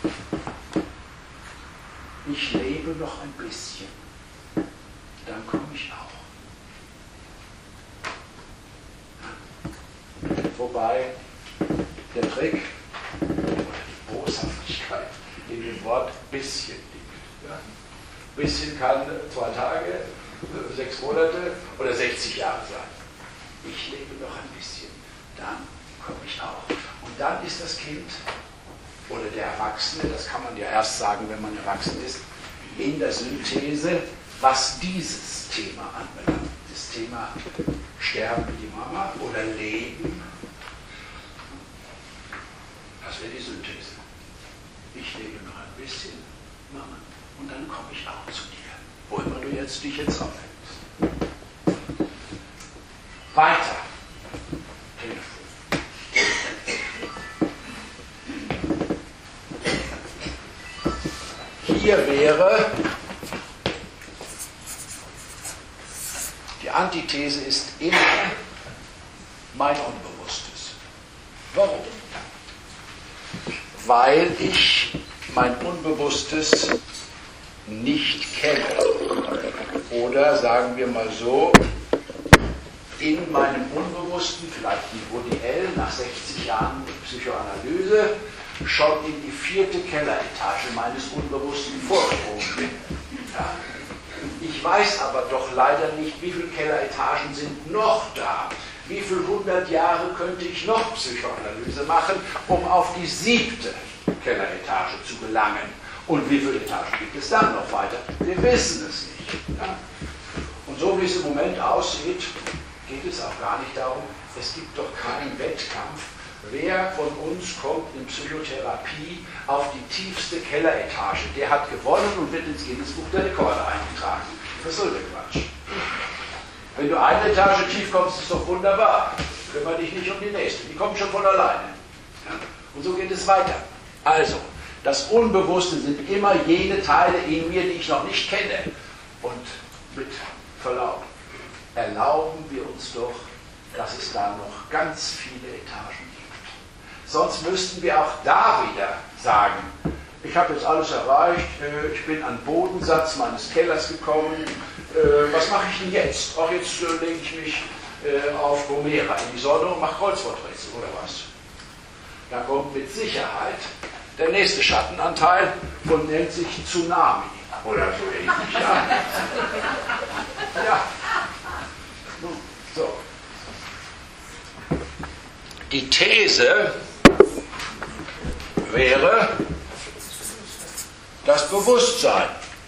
ich lebe noch ein bisschen, dann komme ich auch. Wobei der Trick oder die Boshaftigkeit in dem Wort bisschen liegt. Ja? Bisschen kann 2 Tage, 6 Monate oder 60 Jahre sein. Ich lebe noch ein bisschen, dann komme ich auch. Und dann ist das Kind oder der Erwachsene, das kann man ja erst sagen, wenn man erwachsen ist, in der Synthese, was dieses Thema anbelangt. Das Thema Sterben wie die Mama oder Leben, das wäre die Synthese. Ich lebe noch ein bisschen, Mama, und dann komme ich auch zu dir, wo immer du dich jetzt aufhältst. Weiter. Hier wäre, die Antithese ist immer mein Unbewusstes. Warum? Weil ich mein Unbewusstes nicht kenne. Oder sagen wir mal so, in meinem Unbewussten, vielleicht wie Woody Allen nach 60 Jahren Psychoanalyse, schon in die 4. Kelleretage meines Unbewussten vorgedrungen bin. Ja. Ich weiß aber doch leider nicht, wie viele Kelleretagen sind noch da. Wie viele 100 Jahre könnte ich noch Psychoanalyse machen, um auf die 7. Kelleretage zu gelangen? Und wie viele Etagen gibt es dann noch weiter? Wir wissen es nicht. Ja. Und so wie es im Moment aussieht, geht es auch gar nicht darum, es gibt doch keinen Wettkampf, wer von uns kommt in Psychotherapie auf die tiefste Kelleretage. Der hat gewonnen und wird ins Guinness-Buch der Rekorde eingetragen. Was soll der Quatsch? Wenn du eine Etage tief kommst, ist doch wunderbar. Kümmere dich nicht um die nächste. Die kommt schon von alleine. Ja? Und so geht es weiter. Also, das Unbewusste sind immer jene Teile in mir, die ich noch nicht kenne. Und mit Verlaub, erlauben wir uns doch, dass es da noch ganz viele Etagen gibt. Sonst müssten wir auch da wieder sagen, ich habe jetzt alles erreicht, ich bin an den Bodensatz meines Kellers gekommen, was mache ich denn jetzt? Auch jetzt lege ich mich auf Gomera in die Sonne und mache Kreuzworträtsel oder was? Da kommt mit Sicherheit der nächste Schattenanteil und nennt sich Tsunami oder so ähnlich. Ja. Ja. So. Die These wäre das Bewusstsein.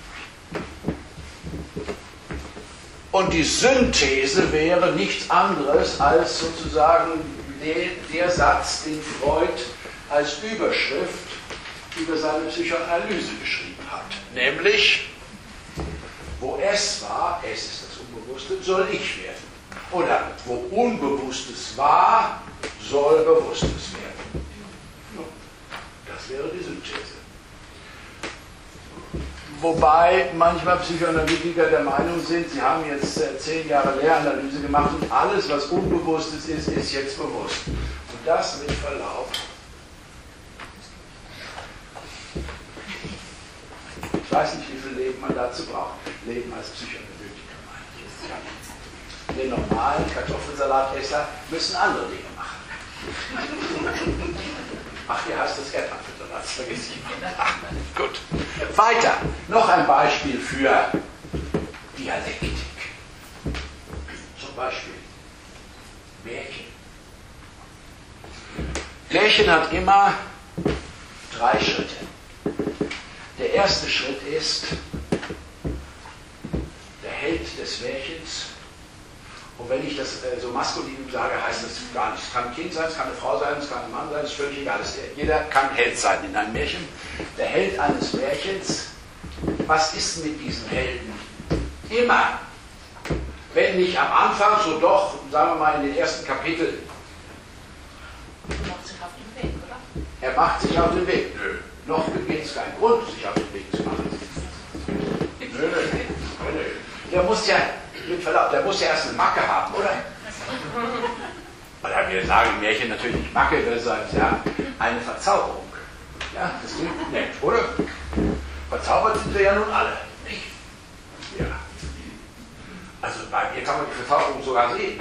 Und die Synthese wäre nichts anderes als sozusagen der Satz, den Freud als Überschrift über seine Psychoanalyse geschrieben hat. Nämlich, wo es war, es ist das Unbewusste, soll ich werden. Oder wo Unbewusstes war, soll Bewusstes werden. Das wäre die Synthese. Wobei manchmal Psychoanalytiker der Meinung sind, sie haben jetzt 10 Jahre Lehranalyse gemacht und alles, was Unbewusstes ist, ist jetzt bewusst. Und das mit Verlaub. Ich weiß nicht, wie viel Leben man dazu braucht. Leben als Psychoanalytiker, meine ich. Die normalen Kartoffelsalatesser müssen andere Dinge machen. Ach, hier heißt das Erdapfelsalat, das vergesse ich immer. Gut. Weiter. Noch ein Beispiel für Dialektik. Zum Beispiel Märchen. Märchen hat immer 3 Schritte. Der erste Schritt ist der Held des Märchens. Und wenn ich das so maskulin sage, heißt das gar nicht. Es kann ein Kind sein, es kann eine Frau sein, es kann ein Mann sein, es ist völlig egal. Jeder kann Held sein in einem Märchen. Der Held eines Märchens, was ist mit diesem Helden? Immer, wenn nicht am Anfang, so doch, sagen wir mal in den ersten Kapiteln. Er macht sich auf den Weg, oder? Er macht sich auf den Weg. Nö, noch gibt es keinen Grund, sich auf den Weg zu machen. Nö. Der muss ja, mit Verlaub, der muss ja erst eine Macke haben, oder? Oder wir sagen im Märchen natürlich nicht Macke, das heißt ja eine Verzauberung. Ja, das klingt nett, oder? Verzaubert sind wir ja nun alle, nicht? Ja. Also bei mir kann man die Verzauberung sogar sehen.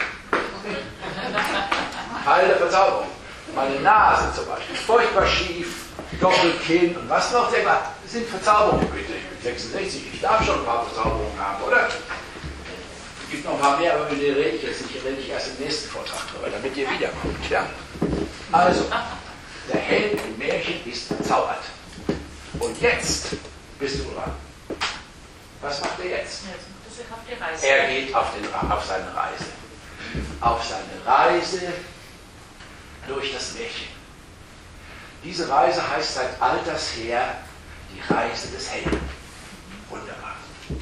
Teil der Verzauberung. Meine Nase zum Beispiel, furchtbar schief, Doppelkinn und was noch, das sind Verzauberungen, bitte. Ich bin 66, ich darf schon ein paar Verzauberungen haben, oder? Es gibt noch ein paar mehr, aber mit denen rede ich jetzt nicht, rede ich erst im nächsten Vortrag drüber, damit ihr wiederkommt. Ja? Also, der Held im Märchen ist verzaubert. Und jetzt bist du dran. Was macht er jetzt? Jetzt macht er sich auf die Reise. Er geht auf seine Reise. Auf seine Reise durch das Märchen. Diese Reise heißt seit alters her die Reise des Helden. Wunderbar.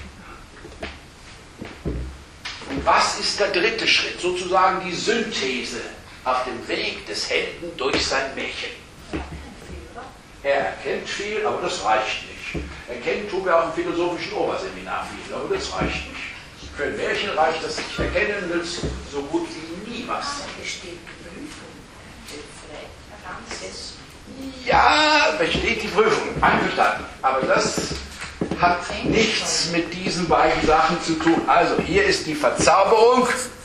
Und was ist der dritte Schritt? Sozusagen die Synthese auf dem Weg des Helden durch sein Märchen. Er erkennt viel, aber das reicht nicht. Erkennen tun wir auch im philosophischen Oberseminar viel, aber das reicht nicht. Für ein Märchen reicht das nicht. Erkennen nützt so gut wie nie was. Ja, besteht die Prüfung, einverstanden. Aber das hat nichts mit diesen beiden Sachen zu tun. Also, hier ist die Verzauberung.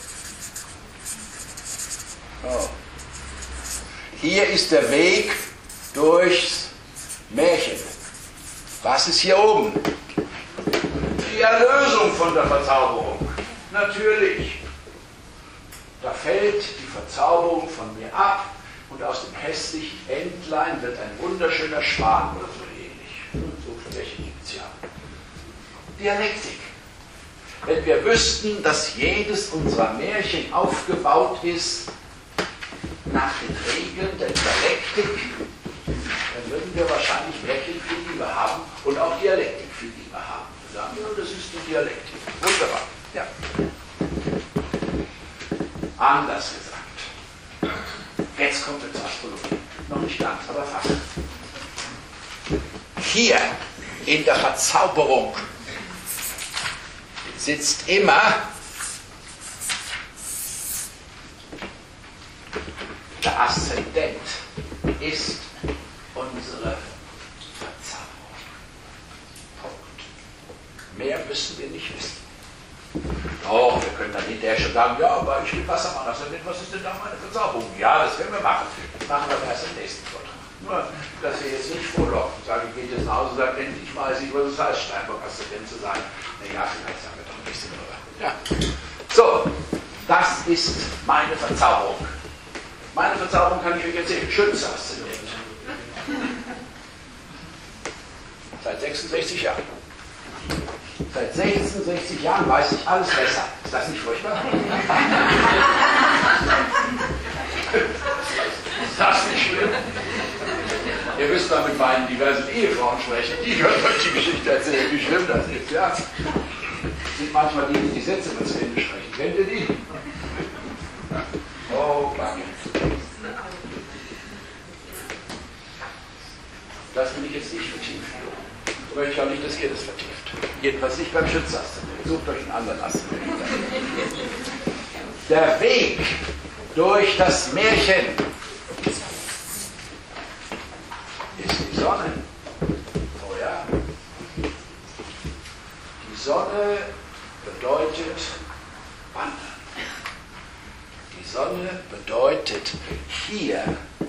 Oh. Hier ist der Weg durchs Märchen. Was ist hier oben? Die Erlösung von der Verzauberung. Natürlich. Da fällt die Verzauberung von mir ab und aus dem hässlichen Entlein wird ein wunderschöner Schwan oder so ähnlich. So Fläche gibt es ja. Dialektik. Wenn wir wüssten, dass jedes unserer Märchen aufgebaut ist nach den Regeln der Dialektik, dann würden wir wahrscheinlich Märchen viel lieber haben und auch Dialektik viel lieber haben. Wir sagen, ja, das ist die Dialektik. Wunderbar. Ja. Anders gesagt. Jetzt kommt es zur Astrologie. Noch nicht ganz, aber fast. Hier in der Verzauberung sitzt immer der Aszendent, ist unsere Verzauberung. Punkt. Mehr müssen wir nicht wissen. Doch, wir können dann hinterher schon sagen, ja, aber ich bin Wassermann, was ist denn da meine Verzauberung? Ja, das werden wir machen. Das machen wir erst im nächsten Vortrag. Nur, dass wir jetzt nicht vorlocken. Sagen, geht jetzt nach Hause und sagt, endlich weiß ich, was es heißt, Steinbock-Aszendent zu sein. Naja, vielleicht sagen wir doch ein bisschen drüber. Ja. So, das ist meine Verzauberung. Meine Verzauberung kann ich euch erzählen. Schütze-Aszendent. Seit 66 Jahren. Seit 66 Jahren weiß ich alles besser. Ist das nicht furchtbar? Ist das nicht schlimm? Ihr müsst mal mit meinen diversen Ehefrauen sprechen. Die können euch die Geschichte erzählen, wie schlimm das ist. Ja? Das sind manchmal die, die Sätze mal zu Ende sprechen. Kennt ihr die? Oh, danke. will ich jetzt nicht vertiefen. Ich möchte auch nicht, dass ihr das vertieft. Jedenfalls nicht beim Schützaszendent. Sucht euch einen anderen Aszendent. Der Weg durch das Märchen ist die Sonne. Oh ja. Die Sonne bedeutet Wandern. Die Sonne bedeutet hier,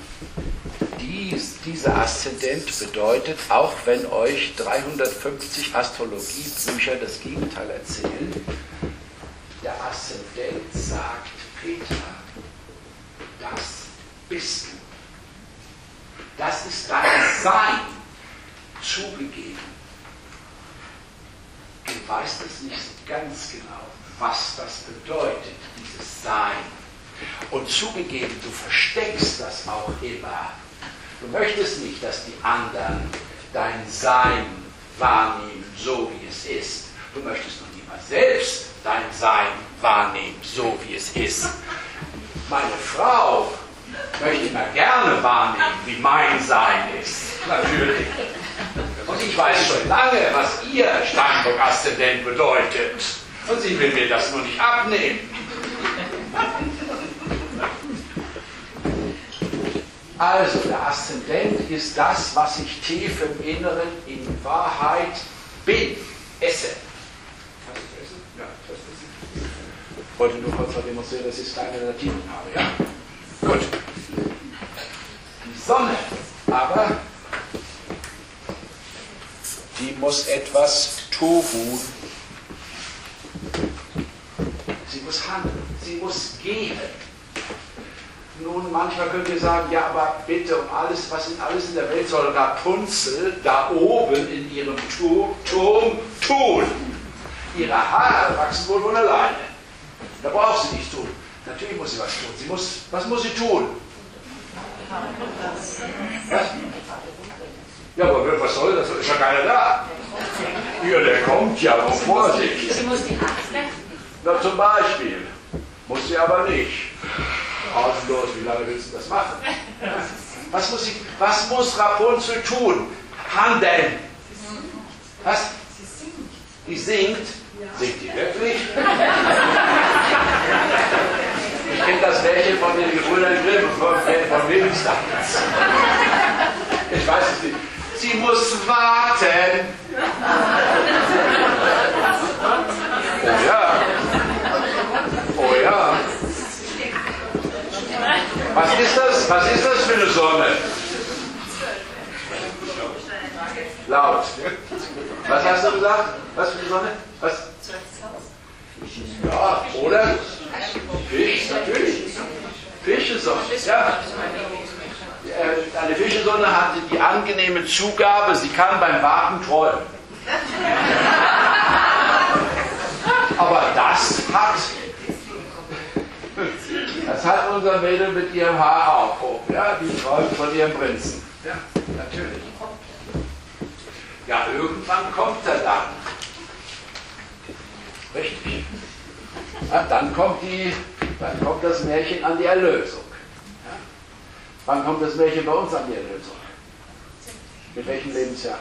dieser Aszendent bedeutet, auch wenn euch 350 Astrologiebücher das Gegenteil erzählen, der Aszendent sagt, Peter, das bist du. Das ist dein Sein zugegeben. Du weißt es nicht so ganz genau, was das bedeutet, dieses Sein. Und zugegeben, du versteckst das auch immer. Du möchtest nicht, dass die anderen dein Sein wahrnehmen, so wie es ist. Du möchtest noch nicht mal selbst dein Sein wahrnehmen, so wie es ist. Meine Frau möchte immer gerne wahrnehmen, wie mein Sein ist. Natürlich. Und ich weiß schon lange, was ihr Steinbock-Aszendent bedeutet. Und sie will mir das nur nicht abnehmen. Also, der Aszendent ist das, was ich tief im Inneren in Wahrheit bin, esse. Kannst du essen? Ja, das essen. Ich wollte nur kurz mal demonstrieren, dass ich keine Latinen habe, ja? Gut. Die Sonne aber, die muss etwas tun. Sie muss handeln, sie muss gehen. Nun, manchmal könnt ihr sagen, ja, aber bitte, um alles, was in alles in der Welt soll Rapunzel da oben in ihrem Turm tun. Ihre Haare wachsen wohl von alleine. Da braucht sie nichts tun. Natürlich muss sie was tun. Was muss sie tun? Was? Ja, aber was soll das? Ist ja keiner da. Ja, der kommt ja, aber Vorsicht. Sie muss die Haare. Na, zum Beispiel. Muss sie aber nicht. Atemlos, wie lange willst du das machen? Was muss Rapunzel tun? Handeln. Was? Die singt. Singt die wirklich? Ich kenne das Märchen von den Gebrüdern Grimm von Wilhelmsdorf. Ich weiß es nicht. Sie muss warten. Oh ja. Oh ja. Was ist das? Was ist das für eine Sonne? Laut. Was hast du gesagt? Was für eine Sonne? Was? Ja, oder? Fisch, natürlich. Fischesonne, ja. Eine Fischesonne hat die angenehme Zugabe, sie kann beim Warten träumen. Aber das hat unser Mädel mit ihrem Haar auch. Ja, die träumt von ihrem Prinzen. Ja, natürlich. Ja, irgendwann kommt er dann. Richtig. Ja, dann kommt das Märchen an die Erlösung. Ja? Wann kommt das Märchen bei uns an die Erlösung? Mit welchem Lebensjahr?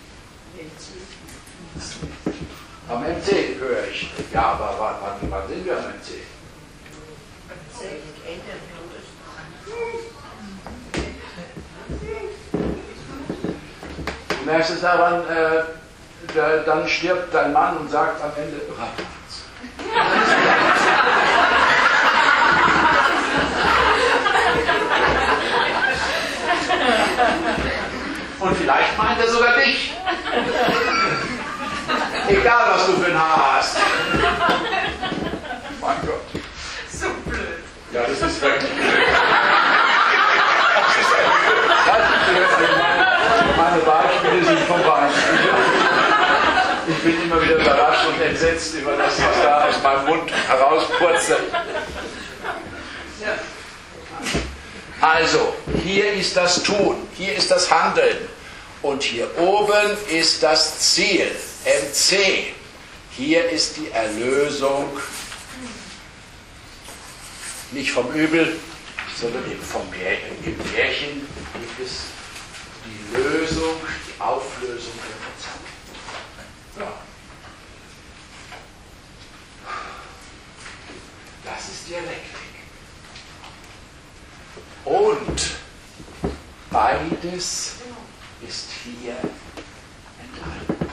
Am MC höre ich. Ja, aber wann sind wir am MC? Du merkst es daran, dann stirbt dein Mann und sagt am Ende, und vielleicht meint er sogar dich. Egal, was du für ein Haar hast. Mein Gott. So blöd. Ja, das ist wirklich blöd. Meine Beispiele sind vorbei. Ich bin immer wieder überrascht und entsetzt über das, was da aus meinem Mund herauspurzelt. Also, hier ist das Tun, hier ist das Handeln und hier oben ist das Ziel, MC. Hier ist die Erlösung, nicht vom Übel, sondern eben vom Märchen. Im Märchen gibt es die Lösung, die Auflösung der Verzerrung. Ja. Das ist Dialektik. Und beides ist hier enthalten.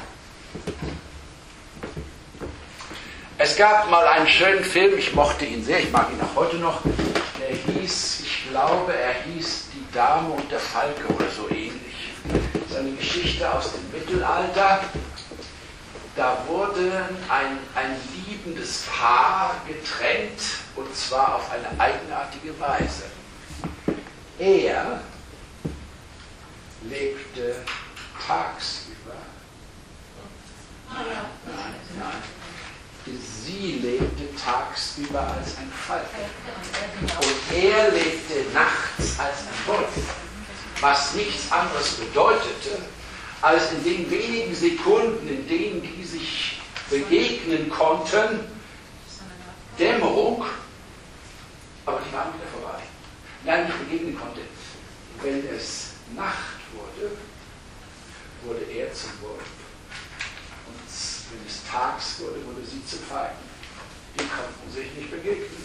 Es gab mal einen schönen Film, ich mochte ihn sehr, ich mag ihn auch heute noch, der hieß, ich glaube, er hieß Die Dame und der Falke oder so ähnlich. Das ist eine Geschichte aus dem Mittelalter. Da wurde ein liebendes Paar getrennt, und zwar auf eine eigenartige Weise. Er lebte tagsüber. Nein. Sie lebte tagsüber als ein Falke. Und er lebte nachts als ein Wolf. Was nichts anderes bedeutete, als in den wenigen Sekunden, in denen die sich begegnen konnten, Dämmerung, aber die waren wieder vorbei. Nein, nicht begegnen konnte. Wenn es Nacht wurde, wurde er zum Wolf. Und wenn es tags wurde, wurde sie zum Falken. Die konnten sich nicht begegnen.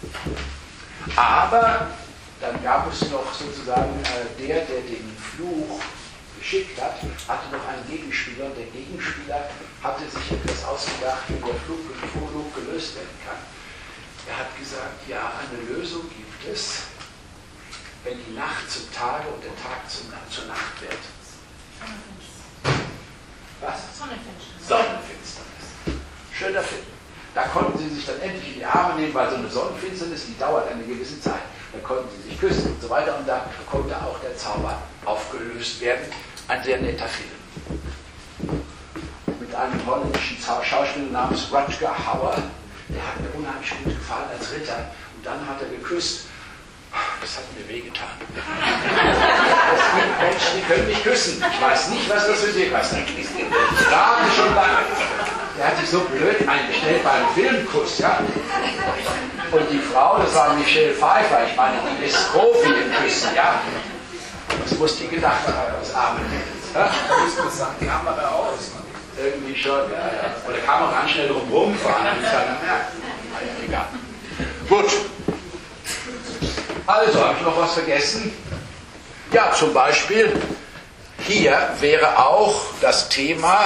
Aber dann gab es noch sozusagen der den Fluch geschickt hat, hatte noch einen Gegenspieler. Der Gegenspieler hatte sich etwas ausgedacht, wie der Fluch gelöst werden kann. Er hat gesagt, ja, eine Lösung gibt es, wenn die Nacht zum Tage und der Tag zur Nacht wird. Was? Sonnenfinsternis. Schöner Film. Da konnten sie sich dann endlich in die Arme nehmen, weil so eine Sonnenfinsternis, die dauert eine gewisse Zeit. Da konnten sie sich küssen und so weiter, und da konnte auch der Zauber aufgelöst werden. Ein sehr netter Film. Mit einem holländischen Schauspieler namens Rutger Hauer. Der hat mir unheimlich gut gefallen als Ritter. Und dann hat er geküsst. Das hat mir wehgetan. Es gibt Menschen, die können mich küssen. Ich weiß nicht, was das für dich ist. Gerade schon lange. Der hat sich so blöd eingestellt beim Filmkuss, ja. Und die Frau, das war Michelle Pfeiffer, ich meine, die ist Profi im Küssen, ja. Was muss die gedacht haben, das arme Mädels? Ja? Da müsste man sagen, die haben aber aus. Irgendwie schon, ja. Oder kann man ganz schnell drumherum fahren, damit es keiner merkt. Egal. Gut. Also, habe ich noch was vergessen? Ja, zum Beispiel, hier wäre auch das Thema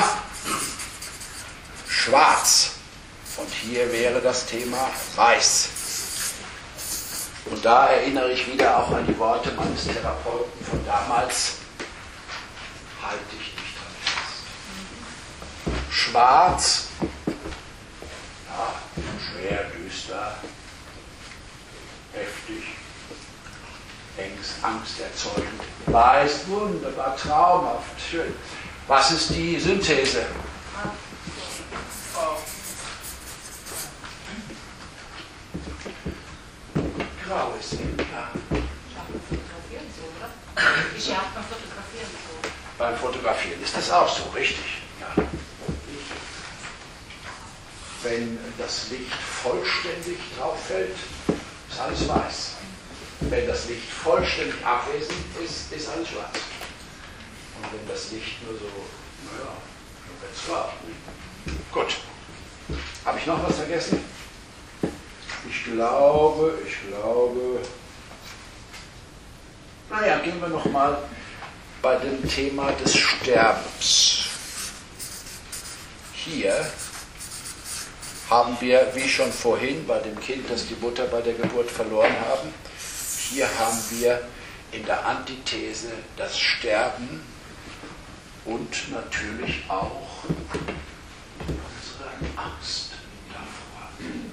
Schwarz. Und hier wäre das Thema Weiß. Und da erinnere ich wieder auch an die Worte meines Therapeuten von damals. Halte ich nicht dran fest. Schwarz, ja, schwer, düster, heftig, angsterzeugend. Weiß, wunderbar, traumhaft, schön. Was ist die Synthese? Grau ist eben, ja. Beim Fotografieren ist das auch so, richtig. Ja. Wenn das Licht vollständig drauf fällt, ist alles weiß. Wenn das Licht vollständig abwesend ist, ist alles schwarz. Und wenn das Licht nur so, naja, dann wird es grau. Gut. Habe ich noch was vergessen? Ich glaube, naja, gehen wir noch mal bei dem Thema des Sterbens. Hier haben wir, wie schon vorhin bei dem Kind, das die Mutter bei der Geburt verloren haben, hier haben wir in der Antithese das Sterben und natürlich auch unsere Angst davor.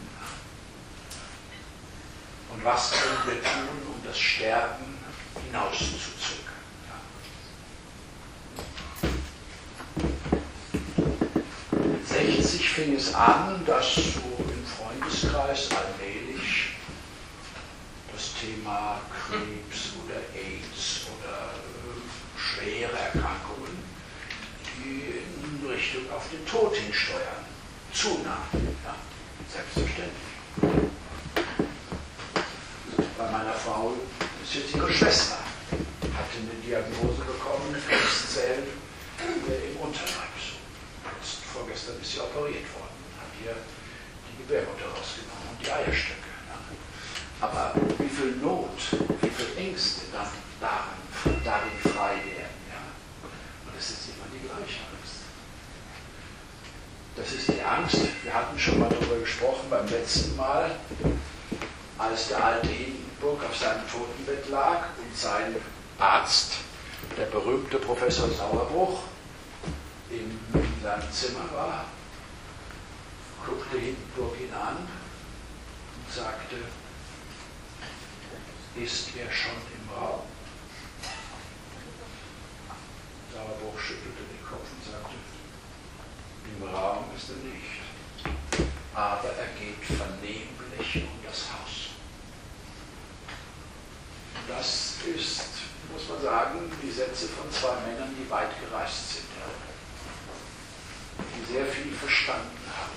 Und was können wir tun, um das Sterben hinauszuzögern? 60 fing es an, dass so im Freundeskreis allmählich das Thema Krebs oder AIDS oder schwere Erkrankungen, die in Richtung auf den Tod hinsteuern, zunahmen. Ja, selbstverständlich. Bei meiner Frau ist jetzt ihre Schwester, hatte eine Diagnose bekommen, Gebärmutter rausgenommen und die Eierstöcke. Ja. Aber wie viel Not, wie viel Ängste dann darin frei werden. Ja. Und es ist immer die gleiche Angst. Das ist die Angst, wir hatten schon mal darüber gesprochen beim letzten Mal, als der alte Hindenburg auf seinem Totenbett lag und sein Arzt, der berühmte Professor Sauerbruch, in seinem Zimmer war, guckte Hindenburg ihn an und sagte, ist er schon im Raum? Sauerbruch schüttelte den Kopf und sagte, im Raum ist er nicht, aber er geht vernehmlich um das Haus. Das ist, muss man sagen, die Sätze von zwei Männern, die weit gereist sind, ja, die sehr viel verstanden haben.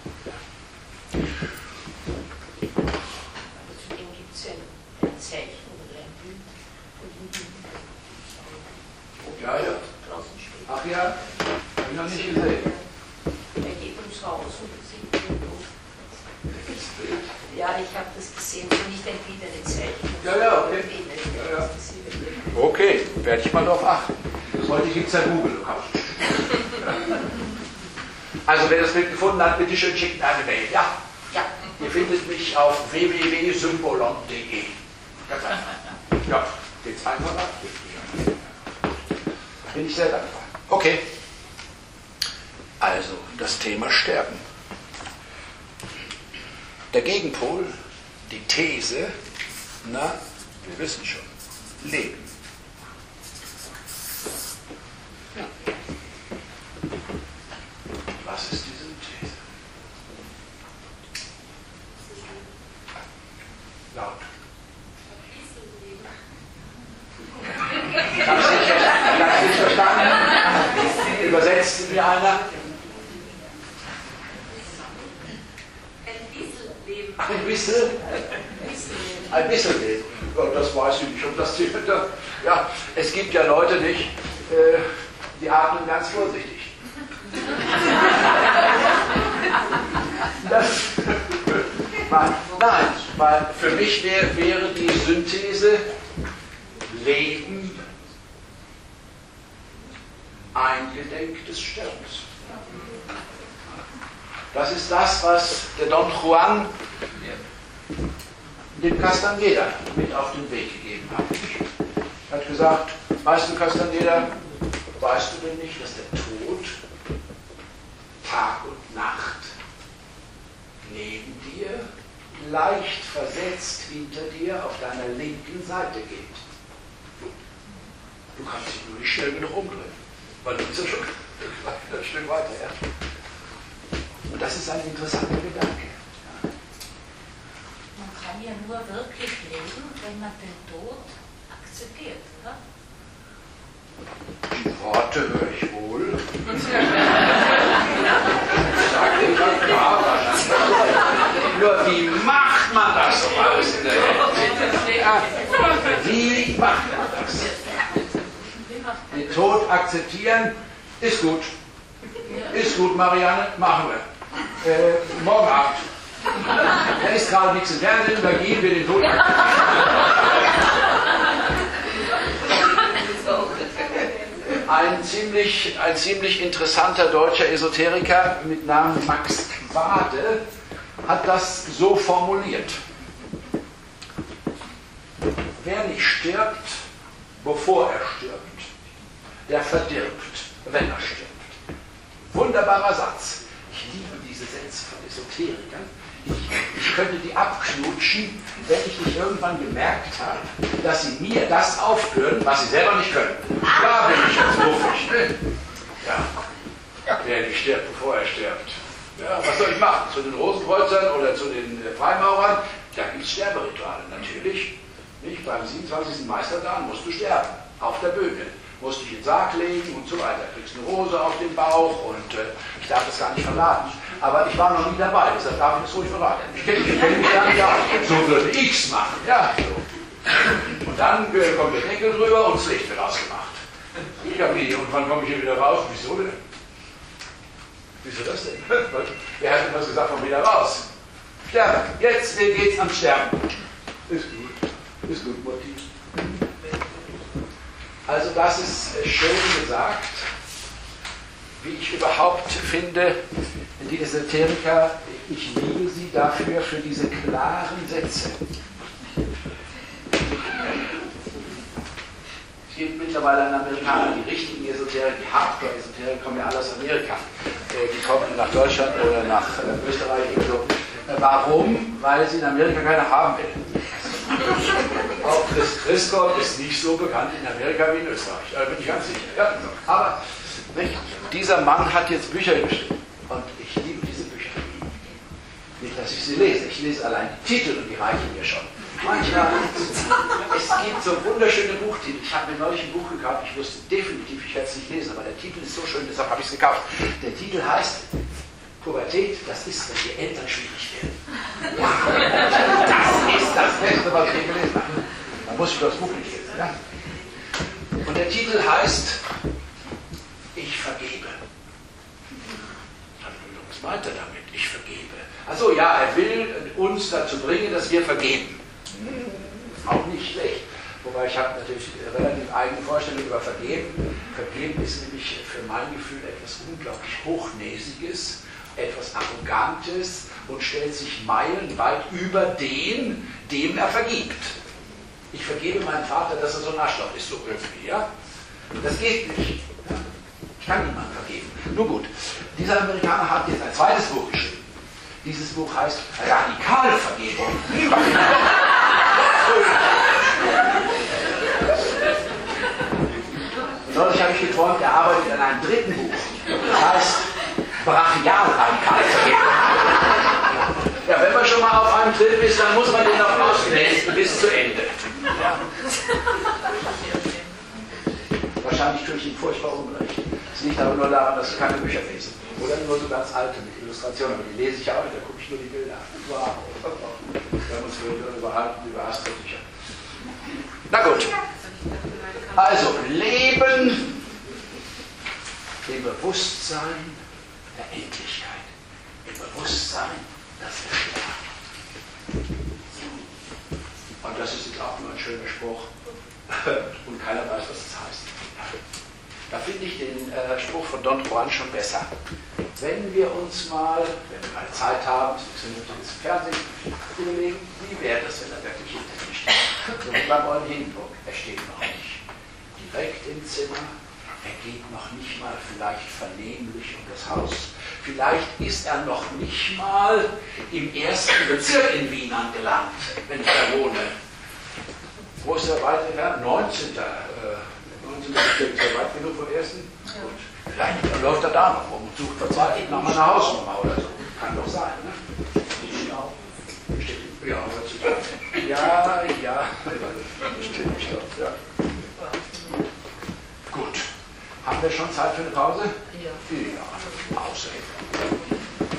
Aber zudem gibt es ein Zeichen oder ein Bild von ihm. Ja, ja. Draußen steht. Ach ja, habe ich noch nicht gesehen. Er geht ums Haus und sieht den Tod. Das Bild. Ja, ich habe das gesehen, so nicht ein Bild, ein Zeichen. Ja, ja, okay. Ja, ja. Okay, werde ich mal darauf achten. Heute gibt es ja Google. Also wer das Bild gefunden hat, bitte schön schicken eine Mail. Ja, Ja. ihr findet mich auf www.symbolon.de. Ganz einfach. Ja, geht's einfacher? Bin ich sehr dankbar. Okay. Also, das Thema Sterben. Der Gegenpol, die These, na, wir wissen schon, Leben. Ja. Was ist die Synthese? Laut. Ich habe es nicht verstanden. Übersetzt mir einer. Ein bisschen? Ein bisschen Leben. Ja, das weiß ich nicht. Und das ja, es gibt ja Leute nicht, die atmen ganz vorsichtig. Nein, weil für mich wäre die Synthese Leben eingedenk des Sterbens. Das ist das, was der Don Juan dem Castaneda mit auf den Weg gegeben hat. Er hat gesagt, weißt du, Castaneda, weißt du denn nicht, dass der Tod Tag und Nacht neben dir, leicht versetzt hinter dir auf deiner linken Seite geht? Du kannst dich nur nicht schnell genug umdrehen, weil du bist ja schon ein Stück weiter. Ja? Und das ist ein interessanter Gedanke. Man kann ja nur wirklich leben, wenn man den Tod akzeptiert, oder? Die Worte höre ich wohl. Sag ich mal klar, nur wie macht man das so alles in der Welt? Wie macht man das? Den Tod akzeptieren ist gut. Ist gut, Marianne, machen wir. Morgen Abend. Da ist gerade nichts im Fernsehen, da gehen wir den Tod akzeptieren. Ein ziemlich interessanter deutscher Esoteriker mit Namen Max Quade hat das so formuliert. Wer nicht stirbt, bevor er stirbt, der verdirbt, wenn er stirbt. Wunderbarer Satz. Ich liebe diese Sätze von Esoterikern. Ich könnte die abknutschen, wenn ich nicht irgendwann gemerkt habe, dass sie mir das aufführen, was sie selber nicht können. Da bin ich jetzt muffig. Ne? Ja. Wer nicht stirbt, bevor er stirbt. Ja, was soll ich machen? Zu den Rosenkreuzern oder zu den Freimaurern? Da gibt es Sterberituale, natürlich. Nicht? Beim 27. Meistertag musst du sterben. Auf der Bühne. Musst dich in den Sarg legen und so weiter. Kriegst eine Rose auf den Bauch und ich darf das gar nicht verraten. Aber ich war noch nie dabei, deshalb darf ich das ruhig verraten. Ich kenne mich gar nicht aus. So würde ich es machen. Ja, so. Und dann kommt der Deckel drüber und das Licht wird ausgemacht. Ich habe nie. Und wann komme ich hier wieder raus? Wieso denn? Wieso das denn? Wer hat denn was gesagt von wieder raus? Sterben. Jetzt geht's am Sterben. Ist gut, Mutti. Also das ist schön gesagt, wie ich überhaupt finde, die Esoteriker, ich liebe sie dafür, für diese klaren Sätze. Es gibt mittlerweile einen Amerikaner, die richtigen Esoteriker, die Hardcore-Esoteriker kommen ja alle aus Amerika. Die kommen nach Deutschland oder nach Österreich oder so. Warum? Weil sie in Amerika keiner haben will. Auch Christgott ist nicht so bekannt in Amerika wie in Österreich. Da bin ich ganz sicher. Ja, aber nicht? Dieser Mann hat jetzt Bücher geschrieben. Und ich liebe diese Bücher. Nicht, dass ich sie lese. Ich lese allein die Titel und die reichen mir schon. Manchmal, es gibt so wunderschöne Buchtitel. Ich habe mir neulich ein Buch gekauft. Ich wusste definitiv, ich werde es nicht lesen, aber der Titel ist so schön, deshalb habe ich es gekauft. Der Titel heißt Pubertät, das ist, wenn die Eltern schwierig werden. Ja, das ist das Beste, was ich je gelesen habe. Dann muss ich das Buch nicht lesen. Ja? Und der Titel heißt Ich vergebe. Was meint er damit? Ich vergebe. Also ja, er will uns dazu bringen, dass wir vergeben. Auch nicht schlecht. Wobei ich habe natürlich relativ eigene Vorstellungen über Vergeben. Vergeben ist nämlich für mein Gefühl etwas unglaublich Hochnäsiges, etwas Arrogantes und stellt sich meilenweit über den, dem er vergibt. Ich vergebe meinem Vater, dass er so ein Arschloch ist, so irgendwie, ja? Das geht nicht. Ja? Ich kann niemandem vergeben. Nun gut, dieser Amerikaner hat jetzt ein zweites Buch geschrieben. Dieses Buch heißt Radikalvergebung. Neulich habe ich geträumt, er arbeitet an einem dritten Buch. Das heißt Brachialradikalvergebung. Ja, wenn man schon mal auf einem Film ist, dann muss man den auch auslesen bis zu Ende. Ja. Wahrscheinlich tue ich ihm furchtbar Unrecht. Es liegt aber nur daran, dass ich keine Bücher lese. Oder nur so ganz alte mit Illustrationen. Aber die lese ich auch nicht, da gucke ich nur die Bilder an. Wow. Wir haben uns überhalten über Astrobücher. Na gut. Also, Leben im Bewusstsein der Endlichkeit. Im Bewusstsein, dass wir sterben. Und das ist jetzt auch nur ein schöner Spruch. Und keiner weiß, was das heißt. Da finde ich den Spruch von Don Juan schon besser. Wenn wir uns mal, wenn wir mal Zeit haben, sind wir jetzt im Fernsehen, überlegen, wie wäre das, wenn er wirklich hinter mir steht. So wie beim Oldenburg. Er steht noch nicht direkt im Zimmer, er geht noch nicht mal vielleicht vernehmlich um das Haus. Vielleicht ist er noch nicht mal im ersten Bezirk in Wien angelangt, wenn ich da wohne. Wo ist er weit entfernt? 19. Bezirk, ist er weit genug vom ersten? Ja. Gut. Vielleicht läuft er da noch rum und sucht verzweifelt nach meiner Hausnummer oder so. Kann doch sein, ne? Ja, heutzutage. Ja. Bestimmt, ich glaube, ja. Gut. Haben wir schon Zeit für eine Pause? Ja. Ja, Pause.